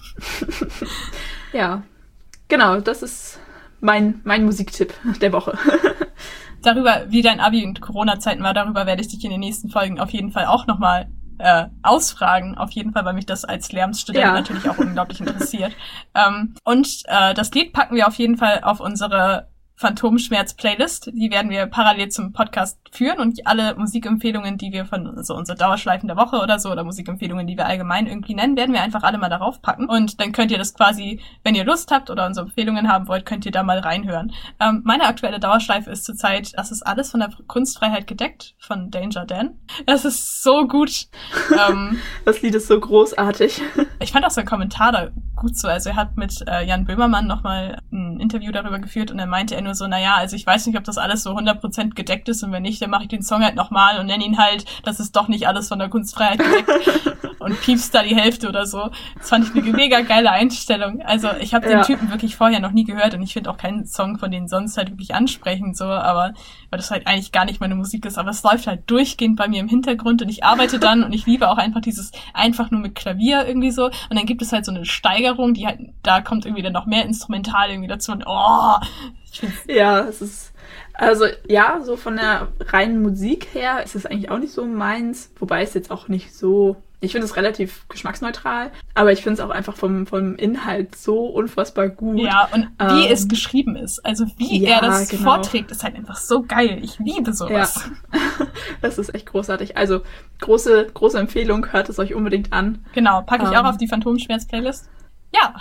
Ja, genau, das ist mein, mein Musiktipp der Woche. Darüber, wie dein Abi und Corona-Zeiten war, darüber werde ich dich in den nächsten Folgen auf jeden Fall auch nochmal äh, ausfragen. Auf jeden Fall, weil mich das als Lehramtsstudent ja. natürlich auch unglaublich interessiert. Ähm, und äh, das Lied packen wir auf jeden Fall auf unsere Phantomschmerz-Playlist. Die werden wir parallel zum Podcast führen und alle Musikempfehlungen, die wir von so also unsere Dauerschleifen der Woche oder so oder Musikempfehlungen, die wir allgemein irgendwie nennen, werden wir einfach alle mal darauf packen. Und dann könnt ihr das quasi, wenn ihr Lust habt oder unsere Empfehlungen haben wollt, könnt ihr da mal reinhören. Ähm, meine aktuelle Dauerschleife ist zurzeit, das ist alles von der Kunstfreiheit gedeckt, von Danger Dan. Das ist so gut. ähm, das Lied ist so großartig. Ich fand auch sein Kommentar da gut so. Also er hat mit äh, Jan Böhmermann nochmal ein Interview darüber geführt und dann meinte er nur so, naja, also ich weiß nicht, ob das alles so hundert Prozent gedeckt ist und wenn nicht, dann mache ich den Song halt nochmal und nenne ihn halt, das ist doch nicht alles von der Kunstfreiheit gedeckt und piepst da die Hälfte oder so. Das fand ich eine mega geile Einstellung. Also ich habe den ja. Typen wirklich vorher noch nie gehört und ich finde auch keinen Song von denen sonst halt wirklich ansprechend so, aber weil das halt eigentlich gar nicht meine Musik ist, aber es läuft halt durchgehend bei mir im Hintergrund und ich arbeite dann und ich liebe auch einfach dieses einfach nur mit Klavier irgendwie so und dann gibt es halt so eine Steigerung, die halt, da kommt irgendwie dann noch mehr Instrumental irgendwie dazu und oh, ja, es ist, also ja, so von der reinen Musik her ist es eigentlich auch nicht so meins, wobei es jetzt auch nicht so, ich finde es relativ geschmacksneutral, aber ich finde es auch einfach vom, vom Inhalt so unfassbar gut. Ja, und wie ähm, es geschrieben ist, also wie ja, er das genau. vorträgt, ist halt einfach so geil. Ich liebe sowas. Ja. Das ist echt großartig. Also große, große Empfehlung, hört es euch unbedingt an. Genau, packe ich ähm, auch auf die Phantomschmerz-Playlist. Ja,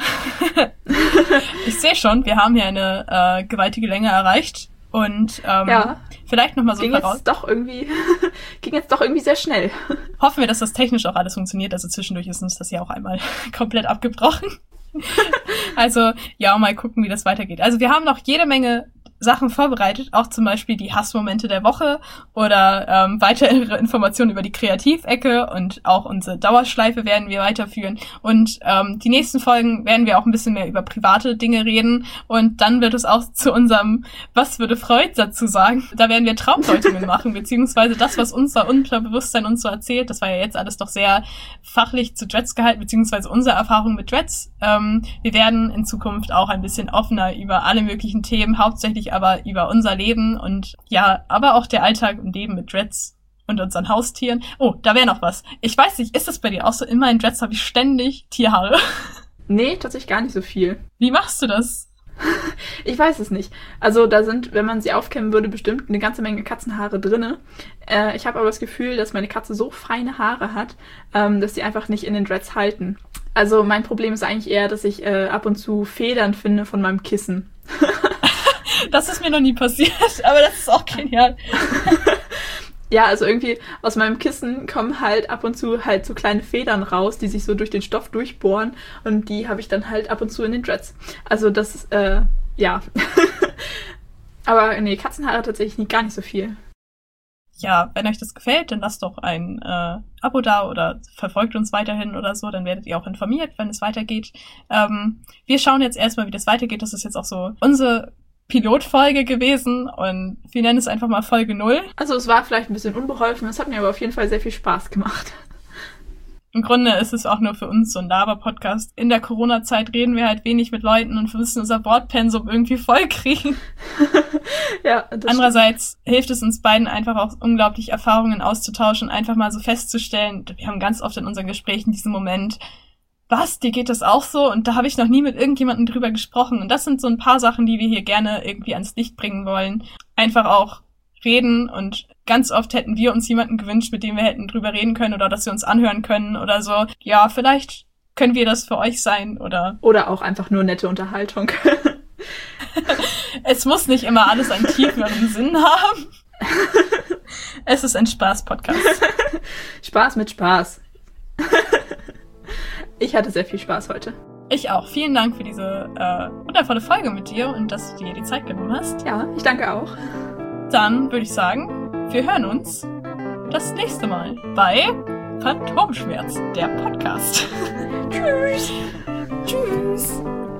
ich sehe schon, wir haben hier eine äh, gewaltige Länge erreicht und ähm, ja. vielleicht nochmal so ging voraus. jetzt doch irgendwie ging jetzt doch irgendwie sehr schnell. Hoffen wir, dass das technisch auch alles funktioniert, also zwischendurch ist uns das ja auch einmal komplett abgebrochen. Also ja, mal gucken, wie das weitergeht. Also wir haben noch jede Menge Sachen vorbereitet, auch zum Beispiel die Hassmomente der Woche oder ähm, weitere Informationen über die Kreativecke und auch unsere Dauerschleife werden wir weiterführen und ähm, die nächsten Folgen werden wir auch ein bisschen mehr über private Dinge reden und dann wird es auch zu unserem Was würde Freud dazu sagen? Da werden wir Traumdeutungen machen, beziehungsweise das, was unser Unterbewusstsein uns so erzählt, das war ja jetzt alles doch sehr fachlich zu Dreads gehalten, beziehungsweise unsere Erfahrung mit Dreads. Ähm, wir werden in Zukunft auch ein bisschen offener über alle möglichen Themen, hauptsächlich aber über unser Leben und ja, aber auch der Alltag und Leben mit Dreads und unseren Haustieren. Oh, da wäre noch was. Ich weiß nicht, ist das bei dir auch so? In meinen Dreads habe ich ständig Tierhaare. Nee, tatsächlich gar nicht so viel. Wie machst du das? Ich weiß es nicht. Also da sind, wenn man sie aufkämmen würde, bestimmt eine ganze Menge Katzenhaare drinne. Äh, ich habe aber das Gefühl, dass meine Katze so feine Haare hat, ähm, dass sie einfach nicht in den Dreads halten. Also mein Problem ist eigentlich eher, dass ich äh, ab und zu Federn finde von meinem Kissen. Das ist mir noch nie passiert, aber das ist auch genial. Ja, also irgendwie aus meinem Kissen kommen halt ab und zu halt so kleine Federn raus, die sich so durch den Stoff durchbohren und die habe ich dann halt ab und zu in den Dreads. Also das ist, äh, ja. Aber nee, Katzenhaare tatsächlich nicht, gar nicht so viel. Ja, wenn euch das gefällt, dann lasst doch ein äh, Abo da oder verfolgt uns weiterhin oder so, dann werdet ihr auch informiert, wenn es weitergeht. Ähm, wir schauen jetzt erstmal, wie das weitergeht. Das ist jetzt auch so unsere Pilotfolge gewesen und wir nennen es einfach mal Folge null. Also es war vielleicht ein bisschen unbeholfen, es hat mir aber auf jeden Fall sehr viel Spaß gemacht. Im Grunde ist es auch nur für uns so ein Laber-Podcast. In der Corona-Zeit reden wir halt wenig mit Leuten und wir müssen unser Wortpensum irgendwie vollkriegen. Ja, das Andererseits stimmt. Hilft es uns beiden einfach auch unglaublich, Erfahrungen auszutauschen, einfach mal so festzustellen, wir haben ganz oft in unseren Gesprächen diesen Moment, was, dir geht das auch so? Und da habe ich noch nie mit irgendjemandem drüber gesprochen. Und das sind so ein paar Sachen, die wir hier gerne irgendwie ans Licht bringen wollen. Einfach auch reden und ganz oft hätten wir uns jemanden gewünscht, mit dem wir hätten drüber reden können oder dass wir uns anhören können oder so. Ja, vielleicht können wir das für euch sein oder... Oder auch einfach nur nette Unterhaltung. Es muss nicht immer alles einen tieferen Sinn haben. Es ist ein Spaß-Podcast. Spaß mit Spaß. Ich hatte sehr viel Spaß heute. Ich auch. Vielen Dank für diese äh, wundervolle Folge mit dir und dass du dir die Zeit genommen hast. Ja, ich danke auch. Dann würde ich sagen, wir hören uns das nächste Mal bei Phantomschmerz, der Podcast. Tschüss. Tschüss.